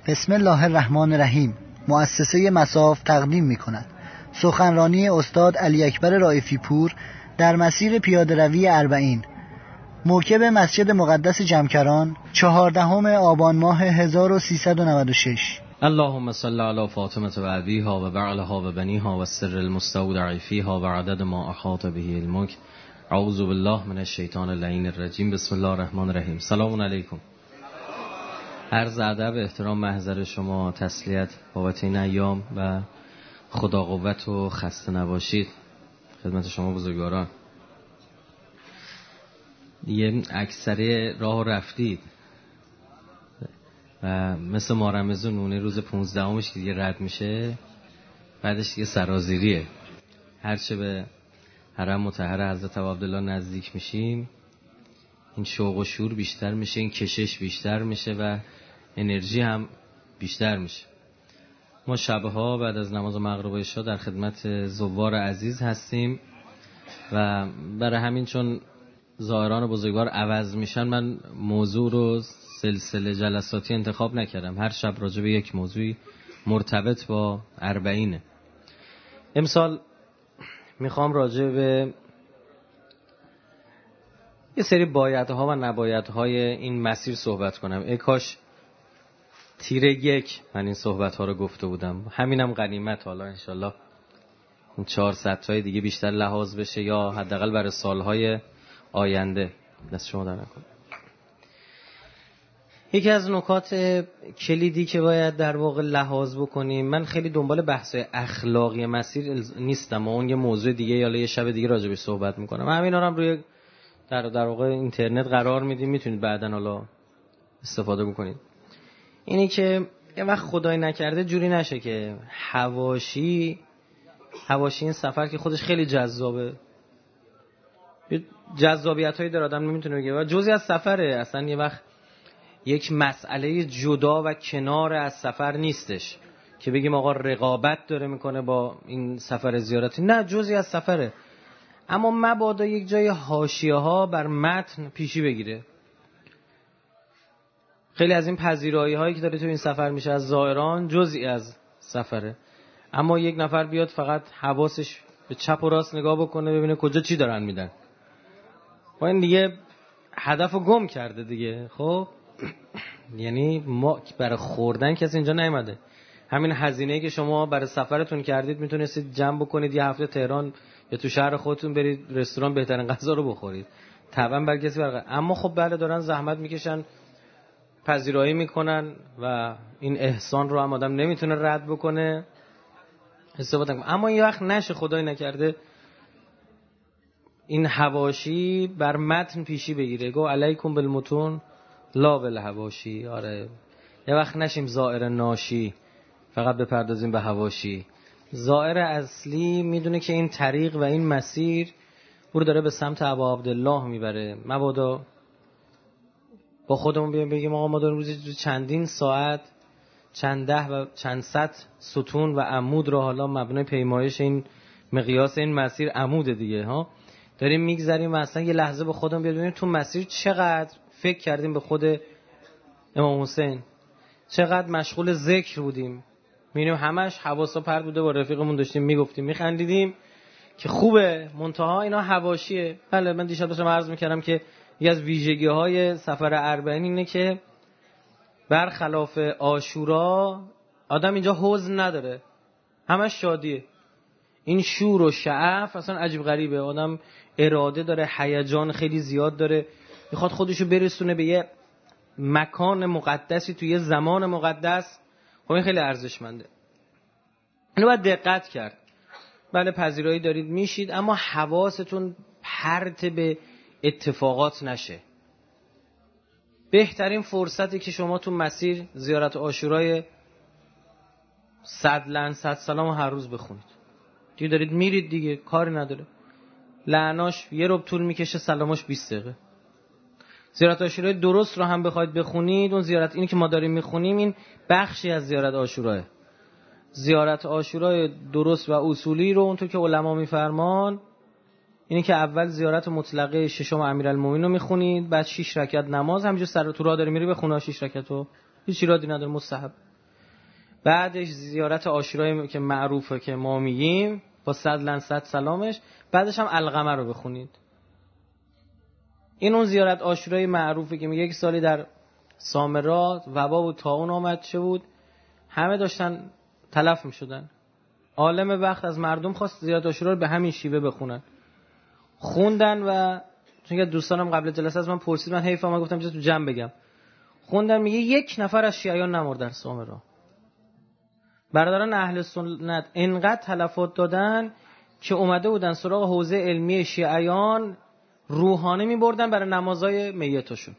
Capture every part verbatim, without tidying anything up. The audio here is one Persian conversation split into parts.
بسم الله الرحمن الرحیم. مؤسسه مصاف تقدیم می کند سخنرانی استاد علی اکبر رائفی پور در مسیر پیاده روی اربعین، موکب مسجد مقدس جمکران، چهاردهم آبان ماه هزار و سیصد و نود و شش. اللهم صل علی فاطمه و ابیها و بعلها و بنیها و سر المستودع فیها و عدد ما احاط به علمک. اعوذ بالله من الشیطان اللعین الرجیم. بسم الله الرحمن الرحیم. سلام علیکم. عرض ادب، احترام، محضر شما، تسلیت بابت این ایام و خدا قوت و خسته نباشید خدمت شما بزرگواران. دیگه اکثر راه رفتید و مثل ما رمضان اون روز پونزدهمش که دیگه رد میشه، بعدش دیگه سرازیریه. هرچه به حرم مطهر حضرت عبدالله نزدیک میشیم، این شوق و شور بیشتر میشه، این کشش بیشتر میشه و انرژی هم بیشتر میشه. ما شبها بعد از نماز مغرب و عشا در خدمت زوار عزیز هستیم و برای همین چون زائران بزرگوار عوض میشن، من موضوع رو سلسله جلساتی انتخاب نکردم. هر شب راجع به یک موضوعی مرتبط با اربعینه. امسال میخوام راجع به یه سری بایدها و نبایدهای این مسیر صحبت کنم. ای کاش تیر یک من این صحبت ها رو گفته بودم. همینم غنیمت. حالا انشالله این چهارصد تای دیگه بیشتر لحاظ بشه یا حداقل برای سالهای آینده. دست شما در نکنه. یکی از نکات کلیدی که باید در واقع لحاظ بکنیم، من خیلی دنبال بحث اخلاقی مسیر نیستم و اون یه موضوع دیگه یا یه شب دیگه راجع بهش صحبت میکنم. همینا رو هم روی در در واقع اینترنت قرار میدیم، میتونید بعداً حالا استفاده بکنید. اینی که یه وقت خدای نکرده جوری نشه که حواشی حواشی این سفر که خودش خیلی جذابه، جذابیت‌هایی داره آدم نمیتونه بگه و جزئی از سفره. اصلا یه وقت یک مسئله جدا و کنار از سفر نیستش که بگیم آقا رقابت داره میکنه با این سفر زیارتی. نه، جزئی از سفره. اما مبادا یک جای حاشیه‌ها بر متن پیشی بگیره. خیلی از این پذیرایی هایی که داره تو این سفر میشه از زائران جزئی از سفره، اما یک نفر بیاد فقط حواسش به چپ و راست نگاه بکنه ببینه کجا چی دارن میدن، با این دیگه هدفو گم کرده دیگه. خب یعنی ما برای خوردن کسی اینجا نیومده. همین هزینه‌ای که شما برای سفرتون کردید میتونستید جمع بکنید یه هفته تهران یا تو شهر خودتون برید رستوران بهترین غذا رو بخورید. طبعا برای کسی برای، اما خب بله دارن زحمت میکشن، پذیرایی میکنن و این احسان رو هم آدم نمیتونه رد بکنه، استفاده کنه. اما یه وقت نشه خدای نکرده این حواشی بر متن پیشی بگیره. گو علیکم بالمتون لا بالحواشی. آره، یه وقت نشیم زائر ناشی فقط بپردازیم به حواشی. زائر اصلی میدونه که این طریق و این مسیر او رو داره به سمت ابا عبدالله میبره. مبادا با خودمون بیایم بگیم آقا ما داریم روزی چندین ساعت چند ده و چند صد ستون و عمود رو، حالا مبنای پیمایش این مقیاس این مسیر عمود دیگه ها، داریم میگذریم و اصلا یه لحظه به خودمون بیاد ببینیم تو مسیر چقدر فکر کردیم به خود امام حسین، چقدر مشغول ذکر بودیم. میبینیم همش حواسا پرت بوده، با رفیقمون داشتیم میگفتیم میخندیدیم که خوبه، منتها اینا حواشیه. بله من دیشب داشتم عرض میکردم که یکی از ویژگی‌های سفر اربعین اینه که برخلاف عاشورا آدم اینجا حزن نداره، همش شادیه. این شور و شعف اصلا عجیب غریبه. آدم اراده داره، هیجان خیلی زیاد داره، میخواد خودشو برسونه به یه مکان مقدسی توی یه زمان مقدس. خب این خیلی ارزشمنده، اینو باید دقت کرد. بله پذیرایی دارید میشید، اما حواستون پرت به اتفاقات نشه. بهترین فرصتی که شما تو مسیر زیارت عاشورای صد لعن صد سلام هر روز بخونید. دیگه دارید میرید دیگه، کاری نداره. لعناش یه ربع طول میکشه، سلاماش بیست دقیقه. زیارت عاشورای درست رو هم بخواید بخونید، اون زیارت اینی که ما داریم میخونیم این بخشی از زیارت عاشوراه. زیارت عاشورای درست و اصولی رو اونطور که علما میفرمان اینی که اول زیارت مطلقه ششم امیرالمومنین رو میخونید، بعد شش رکعت نماز همینجور سر تو راه داری میری بخونه شش رکعتو، هیچ ایرادی نداره، مستحب. بعدش زیارت عاشورایی که معروفه که ما میگیم با صد لن صد سلامش، بعدش هم القمه رو بخونید. این اون زیارت عاشورای معروفه که میگه یک سالی در سامرات وبا و طاعون آمد چه بود، همه داشتن تلف میشدن. عالم وقت از مردم خواست زیارت عاشورا رو به همین شیوه بخونن. خوندن و چون که دوستانم قبل جلسه از من پرسید، من حیفم من گفتم تو جمع بگم. خوندن میگه یک نفر از شیعیان نمرد در سامرا. برادران اهل سنت انقدر تلفات دادن که اومده بودن سراغ حوزه علمی شیعیان روحانه میبردن برای نمازهای میتاشون.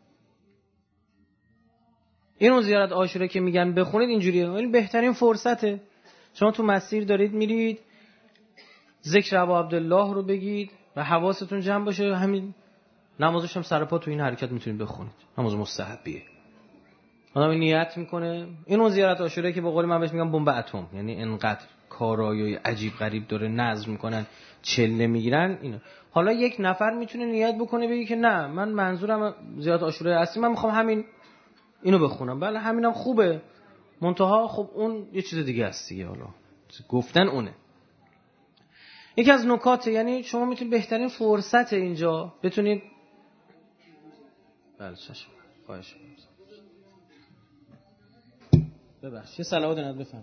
این اون زیارت عاشورا که میگن بخونید اینجوریه، این بهترین فرصته. شما تو مسیر دارید میرید، ذکر ابا عبدالله رو بگید و حواستون جمع باشه، همین نمازش هم سر پا تو این حرکت میتونید بخونید. نماز مستحبیه. آدم نیت میکنه. این اون زیارت عاشورا که به قول من بهش میگم بمب اتم، یعنی انقدر کارایی عجیب غریب داره نظم میکنن، چله میگیرن اینو. حالا یک نفر میتونه نیت بکنه بگه که نه من منظورم زیارت عاشورای اصلی، من میخوام همین اینو بخونم. بله همینم خوبه، منتها خب اون یه چیز دیگه است دیگه. حالا گفتن اونه. یکی از نکات، یعنی شما میتونید بهترین فرصت اینجا بتونید بله چشم خواهش ببخش یه صلوات ند بفهم.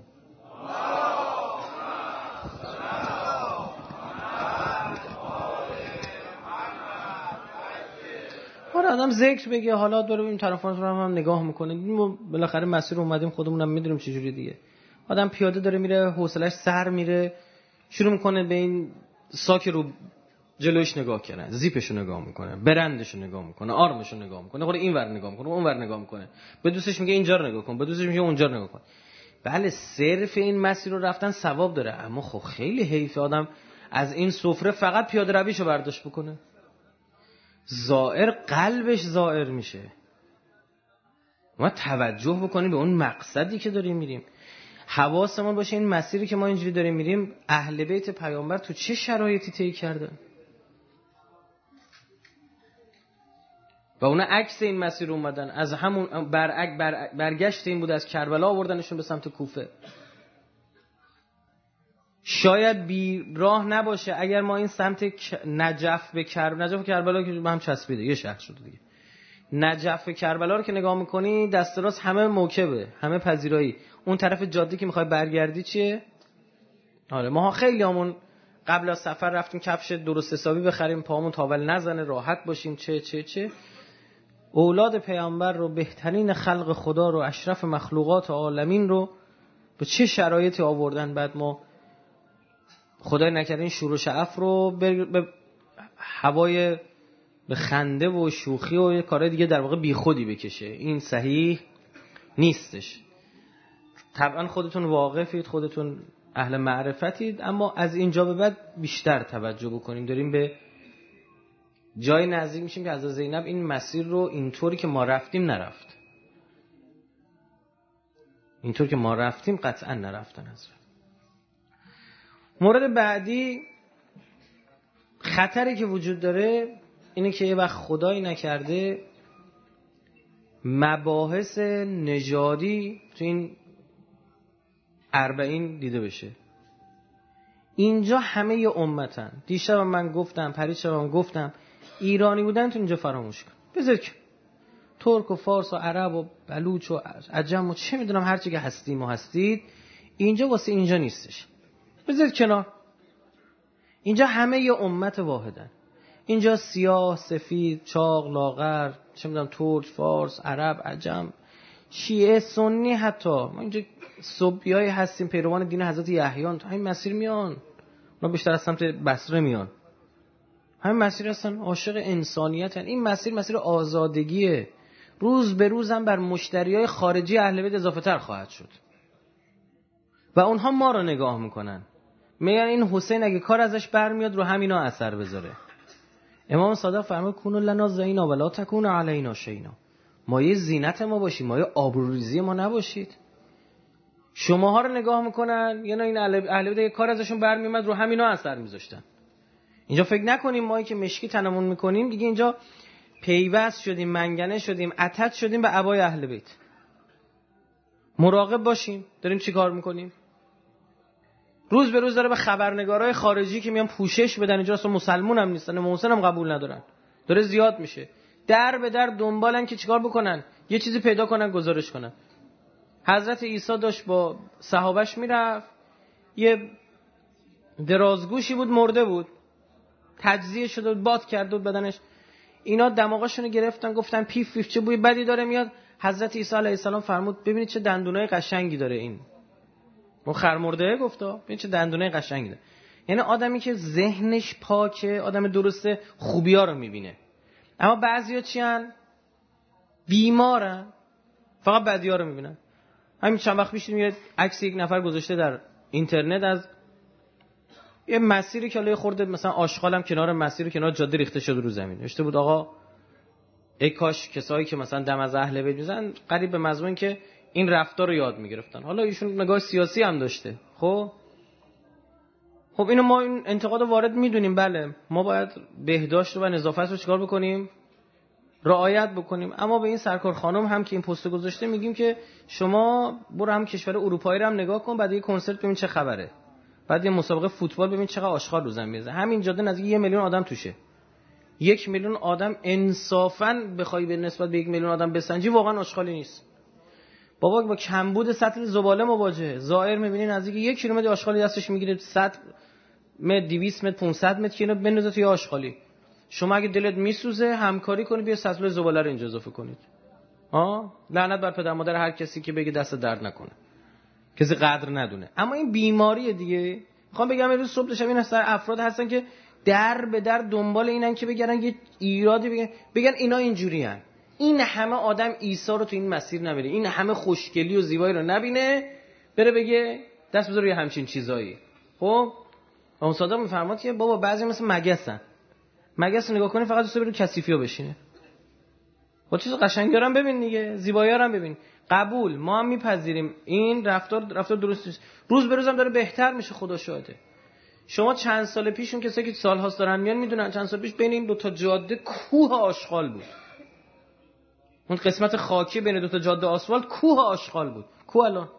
آره آدم ذکر بگه، حالا داره این طرفان رو هم نگاه میکنه. ما بالاخره مسیر اومدیم، خودمونم میدونیم چه جوری دیگه. آدم پیاده داره میره، حوصله‌اش سر میره، شروع میکنه به این ساک رو جلوش نگاه کردن، زیپش رو نگاه میکنه، برندش رو نگاه میکنه، آرمش رو نگاه میکنه، خود اینور نگاه میکنه، اونور نگاه میکنه، به دوستش میگه اینجا رو نگاه کن، به دوستش میگه اونجا رو نگاه کن. بله صرف این مسیر رو رفتن ثواب داره، اما خب خیلی حیف آدم از این سفره فقط پیاده رویشو برداشت بکنه. زائر قلبش زائر میشه. ما توجه بکنیم به اون مقصدی که داریم میریم. حواسمون باشه این مسیری که ما اینجوری داریم میریم اهل بیت پیامبر تو چه شرایطی طی کردن و اونا عکس این مسیر اومدن، از همون برعکس بر برگشت این بود، از کربلا آوردنشون به سمت کوفه. شاید بی راه نباشه اگر ما این سمت نجف به کربلا، نجف و کربلا که به هم چسبیده یه شهر شده دیگه، نجف و کربلا رو که نگاه میکنی دست راست همه موکبه، همه پذیرایی. اون طرف جاده که میخوای برگردی چیه؟ آره ما خیلی همون قبل از سفر رفتیم کفش درست حسابی بخریم، پامون تاول نزنه، راحت باشیم، چه چه چه. اولاد پیامبر رو، بهترین خلق خدا رو، اشرف مخلوقات عالمین رو به چه شرایطی آوردن. بعد ما خدای نکرده این شور و شعف رو به هوای به خنده و شوخی و کارهای دیگه در واقع بی خودی بکشه. این صحیح نیستش. طبعا خودتون واقفید، خودتون اهل معرفتید، اما از اینجا به بعد بیشتر توجه بکنیم. داریم به جای نزدیک میشیم که حضرت زینب این مسیر رو اینطوری که ما رفتیم نرفت، اینطور که ما رفتیم قطعا نرفتن. حضرت مورد بعدی خطری که وجود داره اینه که یه وقت خدایی نکرده مباحث نژادی تو این اربعین دیده بشه. اینجا همه ی امتن. دیشب من گفتم، پریشب من گفتم، ایرانی بودن تو اینجا فراموش کن. بذار که ترک و فارس و عرب و بلوچ و عجم و چه میدونم هر چی که هستیم و هستید، اینجا واسه اینجا نیستش. بذار کنار. اینجا همه ی امت واحدن. اینجا سیاه، سفید، چاق، لاغر، چه میدونم ترک، فارس، عرب، عجم، شیعه، سنی، حتی ما اینجا صوفیایی هستیم پیروان دین حضرت یحیی، تو همین مسیر میان. اونا بیشتر از سمت بصره میان. همین مسیر هستن، عاشق انسانیتن. این مسیر مسیر آزادگیه. روز به روز هم بر مشتریای خارجی اهل بیت اضافه تر خواهد شد و اونها ما رو نگاه میکنن، میگن این حسین اگه کار ازش برمیاد رو همینا اثر بذاره. امام صادق فرمود کونوا لنا زینا ولا تکونوا علینا شینا. مایه زینت ما باشید، مایه آبروریزی ما نباشید. شماها رو نگاه میکنن، یعنی این اهل بیت کار ازشون برمیاد رو همینا اثر میذاشتن. اینجا فکر نکنیم ما که مشکی تنمون میکنیم دیگه اینجا پیوست شدیم، منگنه شدیم، عتت شدیم به عبای اهل بیت. مراقب باشیم داریم چی کار میکنیم. روز به روز داره به خبرنگارای خارجی که میان پوشش بدن اینجا اصلا مسلمون هم نیستن، محسن هم قبول ندارن، داره زیاد میشه. در به در دنبالن که چیکار بکنن، یه چیزی پیدا کنن گزارش کنن. حضرت عیسی داشت با صحابش میرفت، یه درازگوشی بود مرده بود، تجزیه شده بود، باد کرده بود بدنش. اینا دماغاشونو گرفتن گفتن پیف پیف چه بوی بدی داره میاد. حضرت عیسی علیه السلام فرمود ببینید چه دندونای قشنگی داره این. اون خر مرده گفتا ببین چه دندونای قشنگی داره. یعنی آدمی که ذهنش پاکه، آدم درسته، خوبی‌ها رو میبینه. اما بعضیا چیان؟ بیمارن، فقط بدی‌ها رو میبینن. همین چند وقت پیش یه عکس یک نفر گذاشته در اینترنت از یه مسیری که لای خورده مثلا آشغالم کنار مسیر کنار جاده ریخته شده رو زمین. نوشته بود آقا ای کاش کسایی که مثلا دم از اهل بیت میزنن قریب به مضمون که این رفتار رو یاد میگرفتن. حالا ایشون نگاه سیاسی هم داشته. خب خب اینو ما این انتقاد رو وارد میدونیم، بله ما باید بهداشت رو و نظافت رو چیکار بکنیم؟ رعایت بکنیم. اما به این سرکار خانم هم که این پست گذاشته میگیم که شما برو هم کشور اروپایی رو هم نگاه کن، بعد یه کنسرت ببین چه خبره، بعد یه مسابقه فوتبال ببین چقدر آشغال رو زمین میزنه. همین جاده نزدیک یک میلیون آدم توشه. یک میلیون آدم انصافاً بخوای به نسبت به یک میلیون آدم بسنجی واقعا آشغالی نیست. بابا با کمبود سطل زباله مواجهه. زائر میبینی نزدیک یک کیلومتر آشغالی دستش میگیره، صد متر دویست متر پانصد متر که اینو بندازه توی آشغالی. شما اگه دلت میسوزه همکاری کنید بیا سطل زباله رو اینجا اضافه کنید. ها لعنت بر پدر مادر هر کسی که بگه دست درد نکنه، کسی قدر ندونه. اما این بیماریه دیگه. میخوام بگم امروز صبح شب این اثر افراد هستن که در به در دنبال اینن که بگن یه ایرادی بگن بگن اینا اینجوریان. این همه آدم عیسی رو تو این مسیر نبینه، این همه خوشگلی و زیبایی رو نبینه، بره بگه دست بذار روی همچین چیزایی. خب اون صادق میفرماد که بابا بعضی مثل مگسن، مگس نگاه کنی فقط دوست داره کثیفی‌ها بشینه. خب چیز قشنگی رو هم ببین دیگه، زیبایی رو هم ببین. قبول، ما هم میپذیریم این رفتار رفتار درست نیست. روز به روز هم داره بهتر میشه، خدا شاهده. شما چند سال پیش اون کسایی که سال‌هاست دارن میان میدونن چند سال پیش بین این دو تا جاده کوه آشغال بود. اون قسمت خاکی بین دو تا جاده آسفالت کوه آشغال بود. کوه الان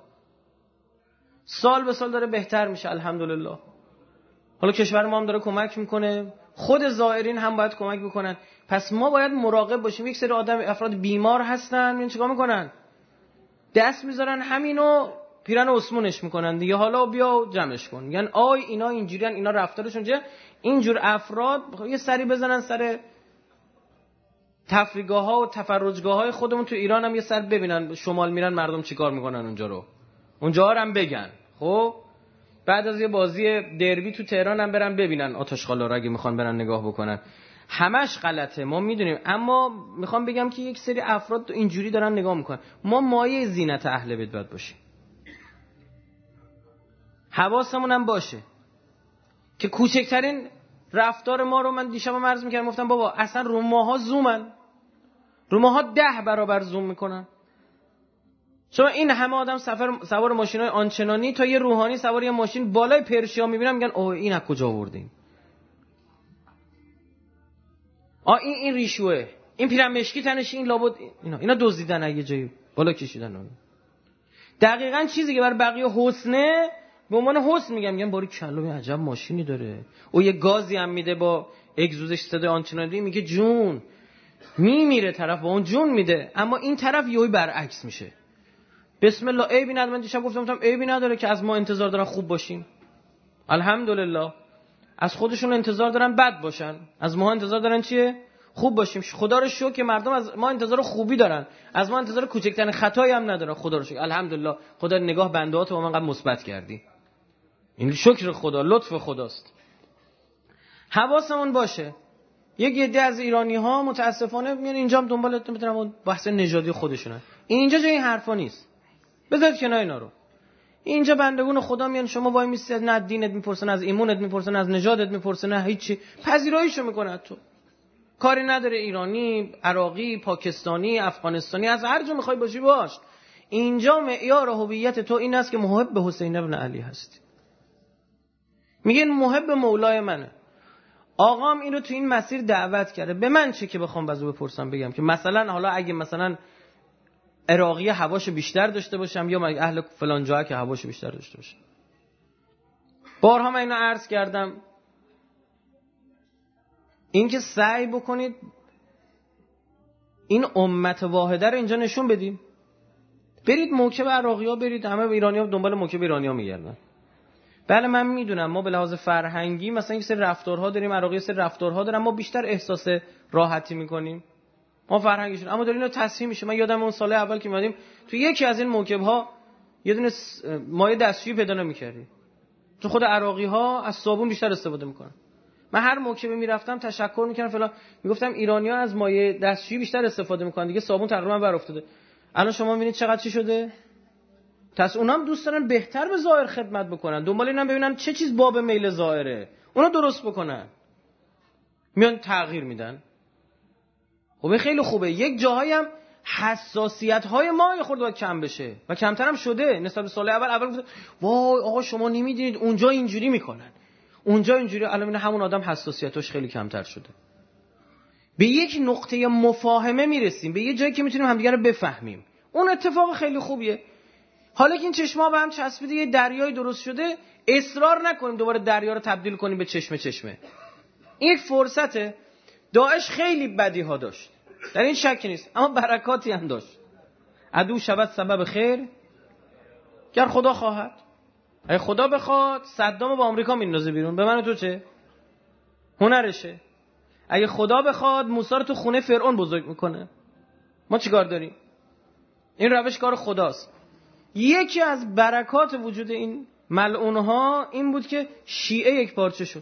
سال به سال داره بهتر میشه الحمدلله. حالا کشور ما هم داره کمک میکنه، خود زائرین هم باید کمک بکنن. پس ما باید مراقب باشیم. یک سری آدم افراد بیمار هستن، میان چیکار میکنن؟ دست میذارن همینو پیرن اسمونش میکنن دیگه، حالا بیا جمعش کن. یعنی آی اینا اینجوریان، اینا رفتارشون چه؟ اینجور افراد یه سری بزنن سر تفریحگاه ها و تفرجگاه های خودمون تو ایران هم یه سر ببینن شمال میرن مردم چیکار میکنن اونجا رو، اونجا هم بگن. خب بعد از یه بازی دربی تو تهران هم برن ببینن آتشخالا رو اگه میخوان برن نگاه بکنن. همش غلطه ما میدونیم، اما میخوام بگم که یک سری افراد اینجوری دارن نگاه میکنن. ما مایه زینت اهل بیت باید باشیم، حواسمون هم باشه که کوچکترین رفتار ما رو، من دیشب عرض میکردم گفتم بابا اصلا رو ماها زومن، رو ماها ده برابر زوم میکنن. چون این همه آدم سفر سوار ماشینای آنچنانی تا یه روحانی سوار یه ماشین بالای پرشیا میبینن میگن اوه این از کجا آوردین؟ آ این این ریشوه، این پیرمشکی تنش، این لابد اینا اینا دزدیدن اگه جایی بالا کشیدن اون. دقیقاً چیزی که بر بقیه حسنه به عنوان حسن میگم، میگم باری کلا عجب ماشینی داره، او یه گازی هم میده با اگزوزش صدای آنچنانی میگه جون میمیره طرف با اون جون میده. اما این طرف یهو برعکس میشه. بسم الله عیبی نداره. من دیشب گفتم گفتم عیبی نداره که از ما انتظار دارن خوب باشیم. الحمدلله. از خودشون انتظار دارن بد باشن، از ما انتظار دارن چیه؟ خوب باشیم. خدا رو شکر که مردم از ما انتظار خوبی دارن، از ما انتظار کوچکترین خطایی هم ندارن. خدا رو شکر الحمدلله. خدا نگاه بنده‌هات با من قد مثبت کردی. این شکر خدا، لطف خداست. حواسمون باشه. یک عده از ایرانی‌ها متاسفانه میان اینجا هم دنبال می‌تونن بحث نژادی خودشونن. اینجا جای این حرفا نیست. بذارید کنار اینا رو. اینجا بندگون خدا میان، شما وای میسید نه دینت میپرسن، از ایمونت میپرسن، از نژادت میپرسن، نه هیچی، پذیراییشو میکنه. تو کاری نداره ایرانی، عراقی، پاکستانی، افغانستانی، از هر جا میخوای باشی باش. اینجا معیار هویت تو این است که محب حسین ابن علی هستی. میگن محب مولای منه. آقام اینو تو این مسیر دعوت کرده، به من چه که بخوام بازو بپرسم بگم که مثلا حالا اگه مثلا عراقی هواشو بیشتر داشته باشم یا اهل فلان جا که هواشو بیشتر داشته باشم. بارها من اینو عرض کردم، اینکه سعی بکنید این امت واحده رو اینجا نشون بدیم. برید موکب عراقی‌ها، برید همه ایرانی‌ها دنبال موکب ایرانی‌ها میگردن. بله من میدونم ما به لحاظ فرهنگی مثلا یک سری رفتارها داریم، عراقی سری رفتارها دارن، ما بیشتر احساس راحتی میکنیم، ما فرهنگیشون، اما دارین تصحیح میشه. من یادم اون سال اول که میادیم تو یکی از این موکب‌ها یه دونه مایع دستشویی پیدا نمی‌کردیم. تو خود عراقی‌ها از صابون بیشتر استفاده میکنن. من هر موکبی میرفتم تشکر میکردم فلان، میگفتم ایرانی‌ها از مایع دستشویی بیشتر استفاده میکنن، دیگه صابون تقریبا بر افتاده. الان شما میبینید چقدر چی شده؟ پس اونام دوست دارن بهتر به زائر خدمت بکنن، دنبال اینم ببینن چه چیز باب میل زائره، اونا درست بکنن، میان تغییر میدن. خب خیلی خوبه. یک جاهایی هم حساسیت‌های ما یه خورده باید کم بشه و کمتر هم شده نسبت به سال اول. اول گفت وای آقا شما نمیدونید اونجا اینجوری میکنن، اونجا اینجوری. الان همون آدم حساسیتش خیلی کمتر شده. به یک نقطه مفاهمه میرسیم، به یه جایی که میتونیم همدیگه رو بفهمیم. اون اتفاق خیلی خوبیه. حالا که این چشم‌ها به هم چسبیده، یه دریای درست شده، اصرار نکنیم دوباره دریا رو تبدیل کنیم به چشمه چشمه. این یک فرصته. داعش خیلی بدیها داشت، در این شکی نیست، اما برکاتی هم داشت. عدو شود سبب خیر گر خدا خواهد. اگه خدا بخواد صدامو با آمریکا میندازه بیرون، به من و تو چه؟ هنرشه. اگه خدا بخواد موسی رو تو خونه فرعون بزرگ میکنه، ما چیکار داریم؟ این روش کار خداست. یکی از برکات وجود این ملعونها این بود که شیعه یک پارچه شد.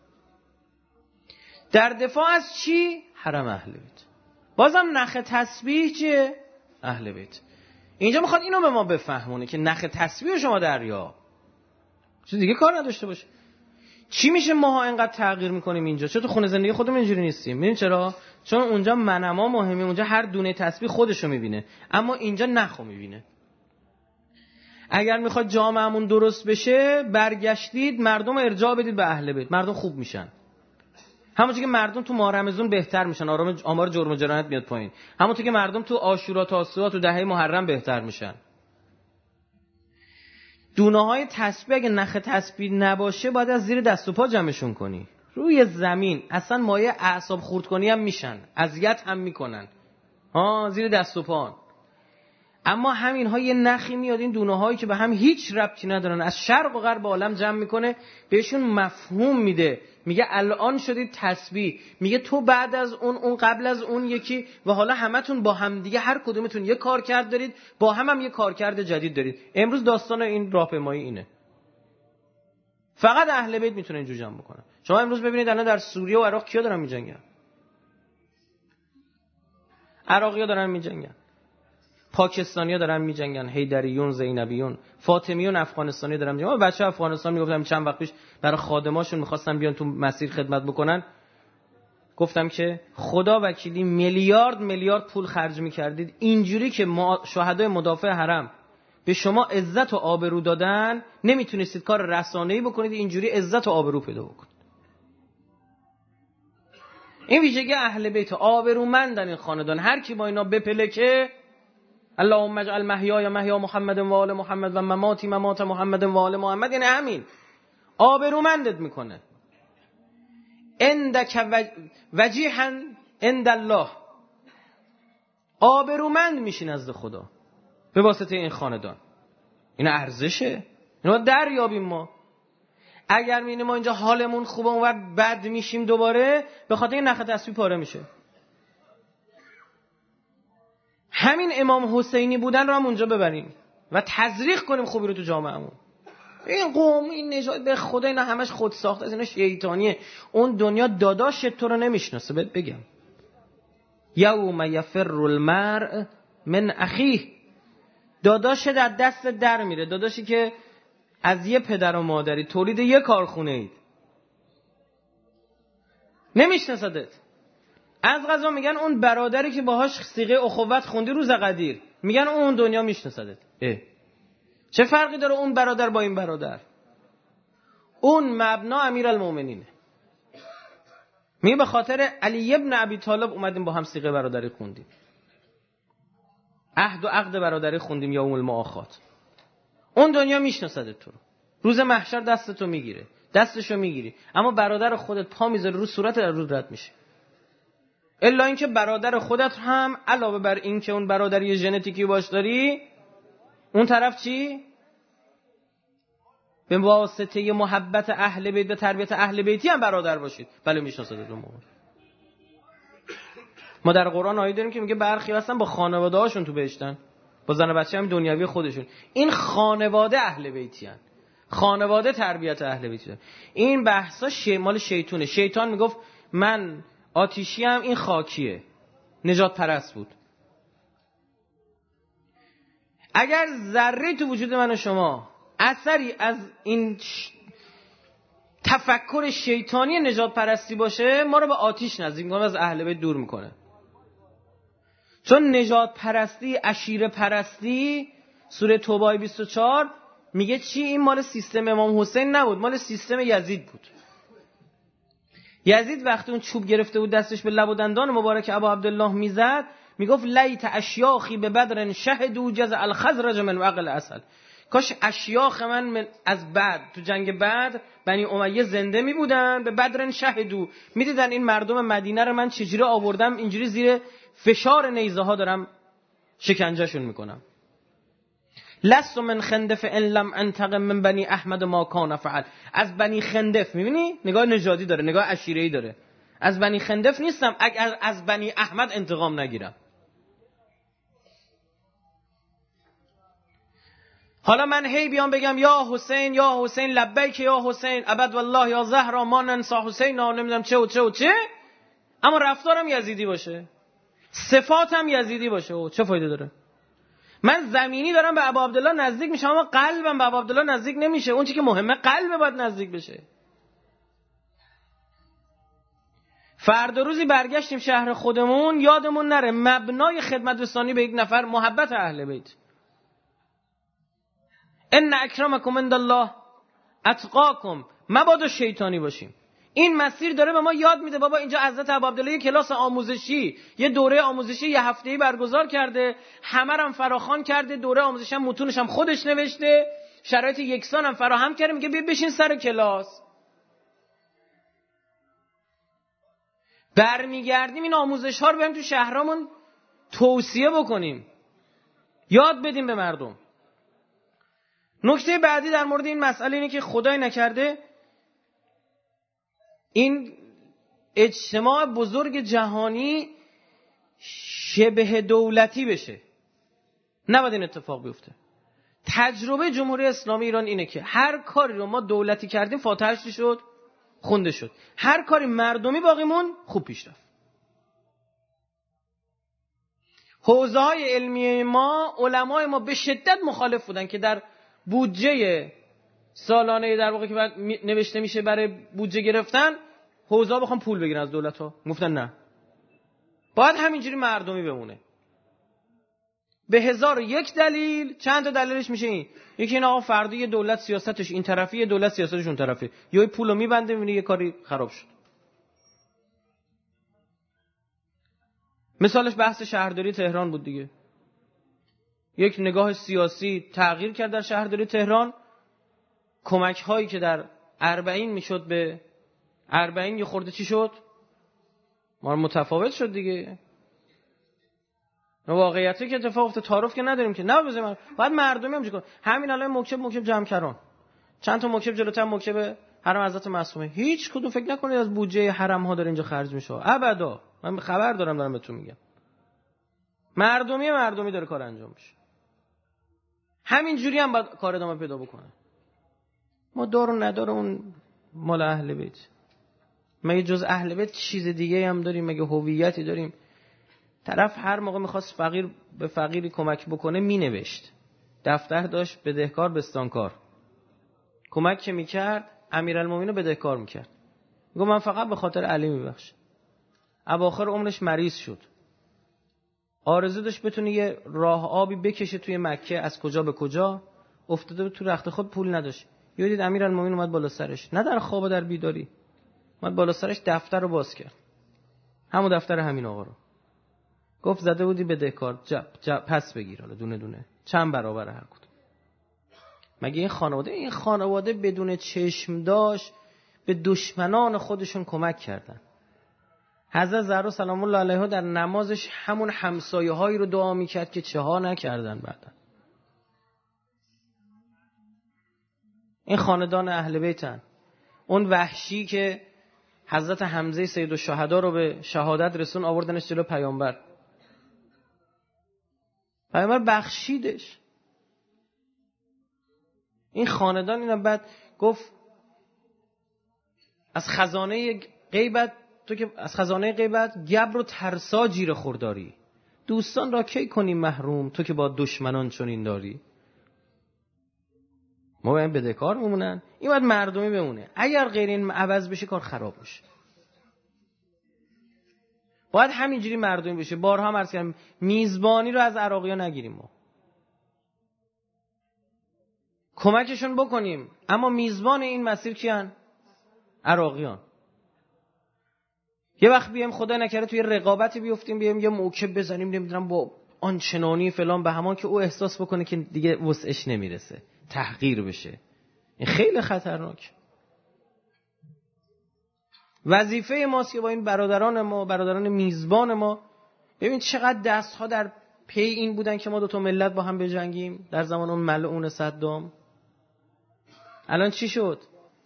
در دفاع از چی؟ حرم اهل بیت. بازم نخ تسبیح چیه؟ اهل بیت. اینجا میخواد اینو به ما بفهمونه که نخ تسبیح شما دریا، چیز دیگه کار نداشته باشه. چی میشه ماها اینقدر تغییر میکنیم اینجا؟ چون تو خونه زندگی خودمون اینجوری نیستیم. ببین چرا؟ چون اونجا منما مهمه، اونجا هر دونه تسبیح خودشو میبینه، اما اینجا نخو میبینه. اگر میخواد جامعهمون درست بشه، برگشتید مردم ارجاع بدید به اهل بیت، مردم خوب میشن. همونطور که مردم تو ماه رمضان بهتر میشن، آرام آمار جرم و جنایت میاد پایین. همونطور که مردم تو عاشورا تاسوعا تو دهه محرم بهتر میشن. دونه های تسبیح اگه نخ تسبیح نباشه باید از زیر دست و پا جمعشون کنی. روی زمین اصلا مایه اعصاب خورد کنی هم میشن، اذیت هم میکنن. ها زیر دست و پا. اما همین ها یه نخی میاد، این دونه هایی که به هم هیچ ربطی ندارن، از شرق و غرب عالم جمع میکنه، بهشون مفهوم میده. میگه الان شدید تسبیح، میگه تو بعد از اون، اون قبل از اون یکی، و حالا همتون با هم دیگه هر کدومتون یه کار کرد دارید، با هم هم یه کار کرد جدید دارید. امروز داستان این راهپیمایی اینه. فقط اهل بیت میتونه اینجور جمع بکنه. شما امروز ببینید الان در سوریه و عراق کیا دارن میجنگن؟ عراقی‌ها دارن میجنگن، پاکستانی‌ها دارن میجنگن، حیدریون، زینبیون، فاطمیون افغانستانی دارن میجنگن. بچه افغانستان میگفتم چند وقت پیش برای خادماشون می‌خواستن بیان تو مسیر خدمت بکنن، گفتم که خدا وکیلی میلیارد میلیارد پول خرج می‌کردید اینجوری که ما شهدای مدافع حرم به شما عزت و آبرو دادن، نمیتونستید کار رسانه‌ای بکنید اینجوری عزت و آبرو پیدا بکنید. این ویژگی اهل بیت، آبرومندن این خاندان. هر کی با اینا بپلکه، اللهم اجعل محیای محیا محمد و آل محمد و مماتی ممات محمد و آل محمد، یعنی همین آبرومندت میکنه. عندک وجیحا عند الله، آبرومند میشی نزد خدا به واسطه این خاندان. این ارزشه، اینو دریابیم. ما اگر میبینیم ما اینجا حالمون خوبه اونور بد میشیم دوباره، به خاطر این نخ تسبیح پاره میشه. همین امام حسینی بودن رو هم اونجا ببریم و تزریق کنیم خوبی رو تو جامعهمون. این قوم، این نژاد، به خدا اینا همش خود ساخته است، اینا شیطانیه. اون دنیا داداش تو رو نمیشناسه. بهت بگم یوم یفر المرء من اخیه، داداش در دست در میره، داداشی که از یه پدر و مادری تولید یه کارخونه اید، نمیشناسدت. از قضا میگن اون برادری که باهاش صیغه اخوت خوندی روز قدیر، میگن اون دنیا میشناسدت. اه چه فرقی داره اون برادر با این برادر؟ اون مبنا امیرالمومنینه. میگه به خاطر علی ابن ابی طالب اومدیم با هم صیغه برادری خوندیم. عهد و عقد برادری خوندیم یا اول مؤاخات. اون دنیا میشناسه تو رو، روز محشر دستتو میگیره، دستشو میگیری، اما برادر خودت پا میذاره رو صورت در رو رد میشه. الا اینکه برادر خودت هم علاوه بر این که اون برادری ژنتیکی باش داری، اون طرف چی؟ به واسطه محبت اهل بیت و تربیت اهل بیتی هم برادر باشید. بله میشناسه تو موقع. ما در قرآن آیه داریم که میگه برخی هستن با خانواده هاشون تو بهشتن، با زن و بچه هم دنیوی خودشون. این خانواده اهل بیتی هن. خانواده تربیت اهل بیتی هن. این بحثا شمال شیطونه. شیطان میگفت من آتیشی هم، این خاکیه. نجات پرست بود. اگر ذره تو وجود من و شما اثری از این تفکر شیطانی نجات پرستی باشه، ما رو به آتیش نزدیک میکنه، از اهل بیت دور میکنه. چون نجات پرستی، عشیره پرستی، سوره توبه بیست و چهار میگه چی؟ این مال سیستم امام حسین نبود، مال سیستم یزید بود. یزید وقتی اون چوب گرفته بود دستش به لب و دندان مبارک ابا عبدالله میزد، میگفت لیت اشیاخی به بدر شهدوا جزع الخزرج من وقل اصل. کاش اشیاخ من, من از بعد تو جنگ بدر بنی امیه زنده می بودن، به بدر شهدوا، میدیدن این مردم مدینه رو من چجوری آوردم، اینجوری زیر فشار نیزه ها دارم شکنجهشون میکنم. لست من خندف ان لم انتقم من بنی احمد ما کان فعل. از بنی خندف، میبینی نگاه نژادی داره، نگاه عشیره‌ای داره. از بنی خندف نیستم اگر از بنی احمد انتقام نگیرم. حالا من هی بیام بگم یا حسین یا حسین لبیک یا حسین ابد والله یا زهرا ما ننسى حسین، نمیدونم چه و چه و چه، اما رفتارم یزیدی باشه، صفاتم یزیدی باشه، و چه فایده داره؟ من زمینی دارم به ابا عبدالله نزدیک میشم، اما قلبم به ابا عبدالله نزدیک نمیشه. اون چیزی که مهمه قلب باید نزدیک بشه. فردا روزی برگشتیم شهر خودمون، یادمون نره مبنای خدمت رسانی به یک نفر محبت اهل بیت. ان اکرمکم عند الله اتقاکم. مبادا شیطانی باشیم. این مسیر داره به ما یاد میده. بابا اینجا حضرت ابو عبدالله یه کلاس آموزشی، یه دوره آموزشی یه هفته‌ای برگزار کرده، همه رو هم فراخوان کرده، دوره آموزشی هم متونش هم خودش نوشته، شرایط یکسان هم فراهم کرده، میگه بیا بشین سر کلاس. برمیگردیم این آموزش ها رو بریم تو شهرامون توصیه بکنیم، یاد بدیم به مردم. نکته بعدی در مورد این مسئله اینه که خدای نکرده این اجتماع بزرگ جهانی شبه دولتی بشه. نباید این اتفاق بیفته. تجربه جمهوری اسلامی ایران اینه که هر کاری رو ما دولتی کردیم فاتحه‌اش شد، خونده شد. هر کاری مردمی باقیمون خوب پیش رفت. حوزه‌های علمی ما، علمای ما به شدت مخالف بودن که در بودجه سالانه در واقع که بعد نوشته میشه برای بودجه گرفتن، حوزه‌ها بخوام پول بگیرن از دولت‌ها. گفتن نه، باید همینجوری مردمی بمونه. به هزار و یک دلیل. چند تا دلیلش میشه این: یکی این آقا فردا یه دولت سیاستش این طرفی، یه دولت سیاستش اون طرفی، یا پولو میبنده میبینی یه کاری خراب شد. مثالش بحث شهرداری تهران بود دیگه. یک نگاه سیاسی تغییر کرد در شهرداری تهران. کمک هایی که در اربعین میشد به اربعین یه خورده چی شد؟ ما متفاوت شد دیگه. واقعیتی که اتفاق افتاد تعارف که نداریم که، نه بزنیم بعد مردمی هم چیکار. همین الان مکتب مکتب جمع کردن، چند تا مکتب جلوتر مکتب حرم حضرت معصومه، هیچ کدوم فکر نکنید از بودجه حرم ها داره اینجا خرج میشه، ابدا. من خبر دارم دارم بهتون میگم، مردمی مردمی داره کار انجام میشه. همین جوری هم باید کار ادامه پیدا بکنه. ما دار و ندار اون مال اهل بیت. مگه جز اهل بیت چیز دیگه هم داریم؟ مگه هویتی داریم؟ طرف هر موقع میخواست فقیر به فقیری کمک بکنه مینوشت، دفتر داشت، بدهکار بستانکار. کمک که میکرد امیرالمومنین رو بدهکار میکرد، میگه من فقط به خاطر علی میبخشم. اواخر عمرش مریض شد، آرزو داشت بتونه یه راه آبی بکشه توی مکه از کجا به کجا، افتاده بود تو رخت خود، پول نداشت. یه دید امیرالمومنین اومد بالا سرش، نه در خواب در بیداری، اومد بالا سرش، دفتر رو باز کرد، همون دفتر همین آقا رو. گفت زده بودی بدهکار، جب جب پس بگیر، حالا دونه دونه چند برابر هر کدوم. مگه این خانواده این خانواده بدون چشم داشت به دشمنان خودشون کمک کردن. حضرت زهرا سلام الله علیها در نمازش همون همسایه هایی رو دعا میکرد که چه ها نکردن بعدا. این خاندان اهل بیتن. اون وحشی که حضرت حمزه سید الشهدا رو به شهادت رسون آوردنش جلو پیامبر، پیامبر بخشیدش. این خاندان اینا بعد گفت از خزانه غیبت تو که از خزانه غیبت گبر و ترسا جیر خورداری، دوستان را کی کنی محروم تو که با دشمنان چنین داری. ما باید بدهکار بمونن، این باید مردمی بمونه. اگر غیر این عوض بشه کار خراب میشه. باید همینجوری مردمی بشه. بارها هم عرض کردم میزبانی رو از عراقی‌ها نگیریم، ما کمکشون بکنیم، اما میزبان این مسیر کیان؟ عراقیان. یه وقت بیایم خدا نکره توی رقابتی بیفتیم، بیایم یه موکب بزنیم نمیدونم با آنچنانی فلان به همان که او احساس بکنه که دیگه وسعش نمیرسه، تحقیر بشه. این خیلی خطرناک. وظیفه ماست که با این برادران ما، برادران میزبان ما، ببین چقدر دستها در پی این بودن که ما دو تا ملت با هم بجنگیم در زمان اون ملعون صدام. الان چی شد؟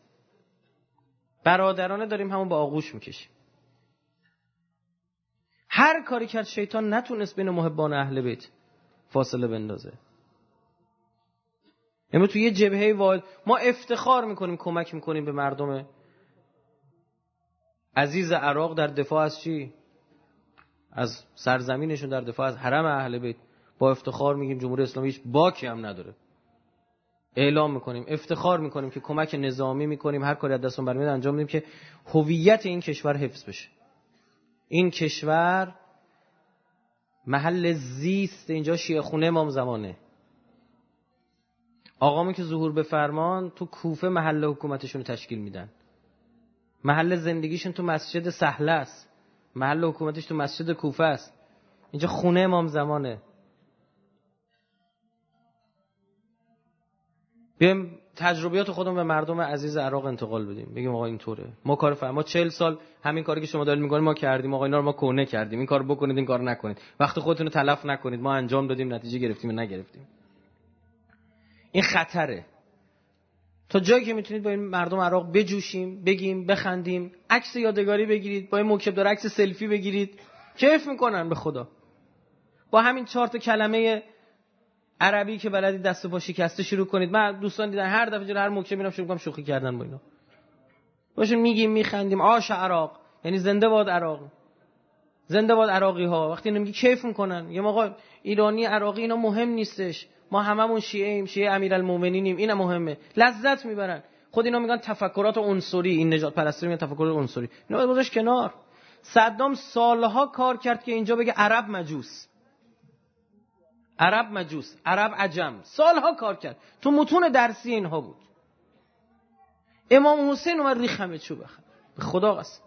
برادرانه داریم همون با آغوش میکشیم. هر کاری کرد شیطان نتونست بین محبان اهل بیت فاصله بندازه. امروز تو یه جبهه واحد ما افتخار میکنیم کمک میکنیم به مردم عزیز عراق در دفاع از چی؟ از سرزمینشون، در دفاع از حرم اهل بیت. با افتخار میگیم جمهوری اسلامی هیچ باکی هم نداره. اعلام میکنیم، افتخار میکنیم که کمک نظامی میکنیم، هر کاری از دستمون برمیاد انجام میدیم که هویت این کشور حفظ بشه. این کشور محل زیست اینجا شیعه خونه امام زمانه. آقامون که ظهور به فرمان تو کوفه محل حکومتشون رو تشکیل میدن. محل زندگیشون تو مسجد سهله است. محل حکومتش تو مسجد کوفه است. اینجا خونه امام زمانه. بیایم تجربیات خودمون به مردم عزیز عراق انتقال بدیم. بگیم آقا اینطوره. ما کار فرما ما چهل سال همین کاری که شما دارید می‌کنید ما کردیم. آقا اینا رو ما کهنه کردیم. این کارو بکنید، این کارو نکنید. وقت خودتون رو تلف نکنید. ما انجام دادیم، نتیجه گرفتیم یا نگرفتیم. این خطره. تا جایی که میتونید با این مردم عراق بجوشیم، بگیم، بخندیم، عکس یادگاری بگیرید، با این موکب دار عکس سلفی بگیرید، کیف میکنن به خدا. با همین چهار تا کلمه عربی که بلدی دست و پا شکسته شروع کنید. من دوستان دیدن هر دفعه جلوی هر موکب میرم شروع کنم شوخی کردن با اینا. باشیم میگیم، میخندیم، عاش عراق، یعنی زنده باد عراق، زنده باد عراقی ها. وقتی اینا میگی کیف میکنن. یه موقع ایرانی عراقی اینا مهم نیستش، ما هممون شیعه ایم، شیعه امیرالمومنینیم، اینا مهمه، لذت میبرن. خود اینا میگن تفکرات عنصری، این نجات پرستی میگن تفکرات عنصری. اینا باید بذارش کنار. صدام سالها کار کرد که اینجا بگه عرب مجوس، عرب مجوس، عرب عجم. سالها کار کرد، تو متون درسی اینها بود. امام حسین اومد ریخمه چوب بخواد. به خدا قسم.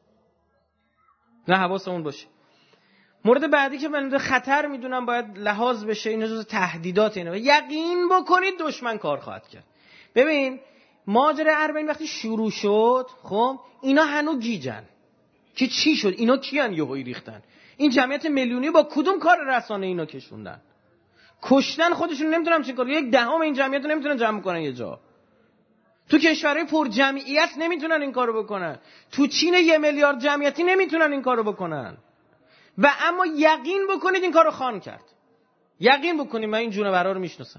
نه حواسمون باشه. مورد بعدی که من خطر میدونم باید لحاظ بشه، این جزء تهدیدات اینه. یقین بکنید دشمن کار خواهد کرد. ببین ماجرا اربعین وقتی شروع شد، خب اینا هنوز گیجن که چی شد، اینا کیان یهویی ریختن. این جمعیت میلیونی با کدوم کار رسانه اینا کشوندن؟ کشتن خودشون نمیدونم چه کار. یک دهم این جمعیت رو نمیتونن جمع کنن یه جا. تو کشورهای پر جمعیت نمیتونن این کارو بکنن. تو چین یه میلیارد جمعیتی نمیتونن این کارو بکنن. و اما یقین بکنید این کارو خان کرد. یقین بکنید من این جونورا رو میشناسم.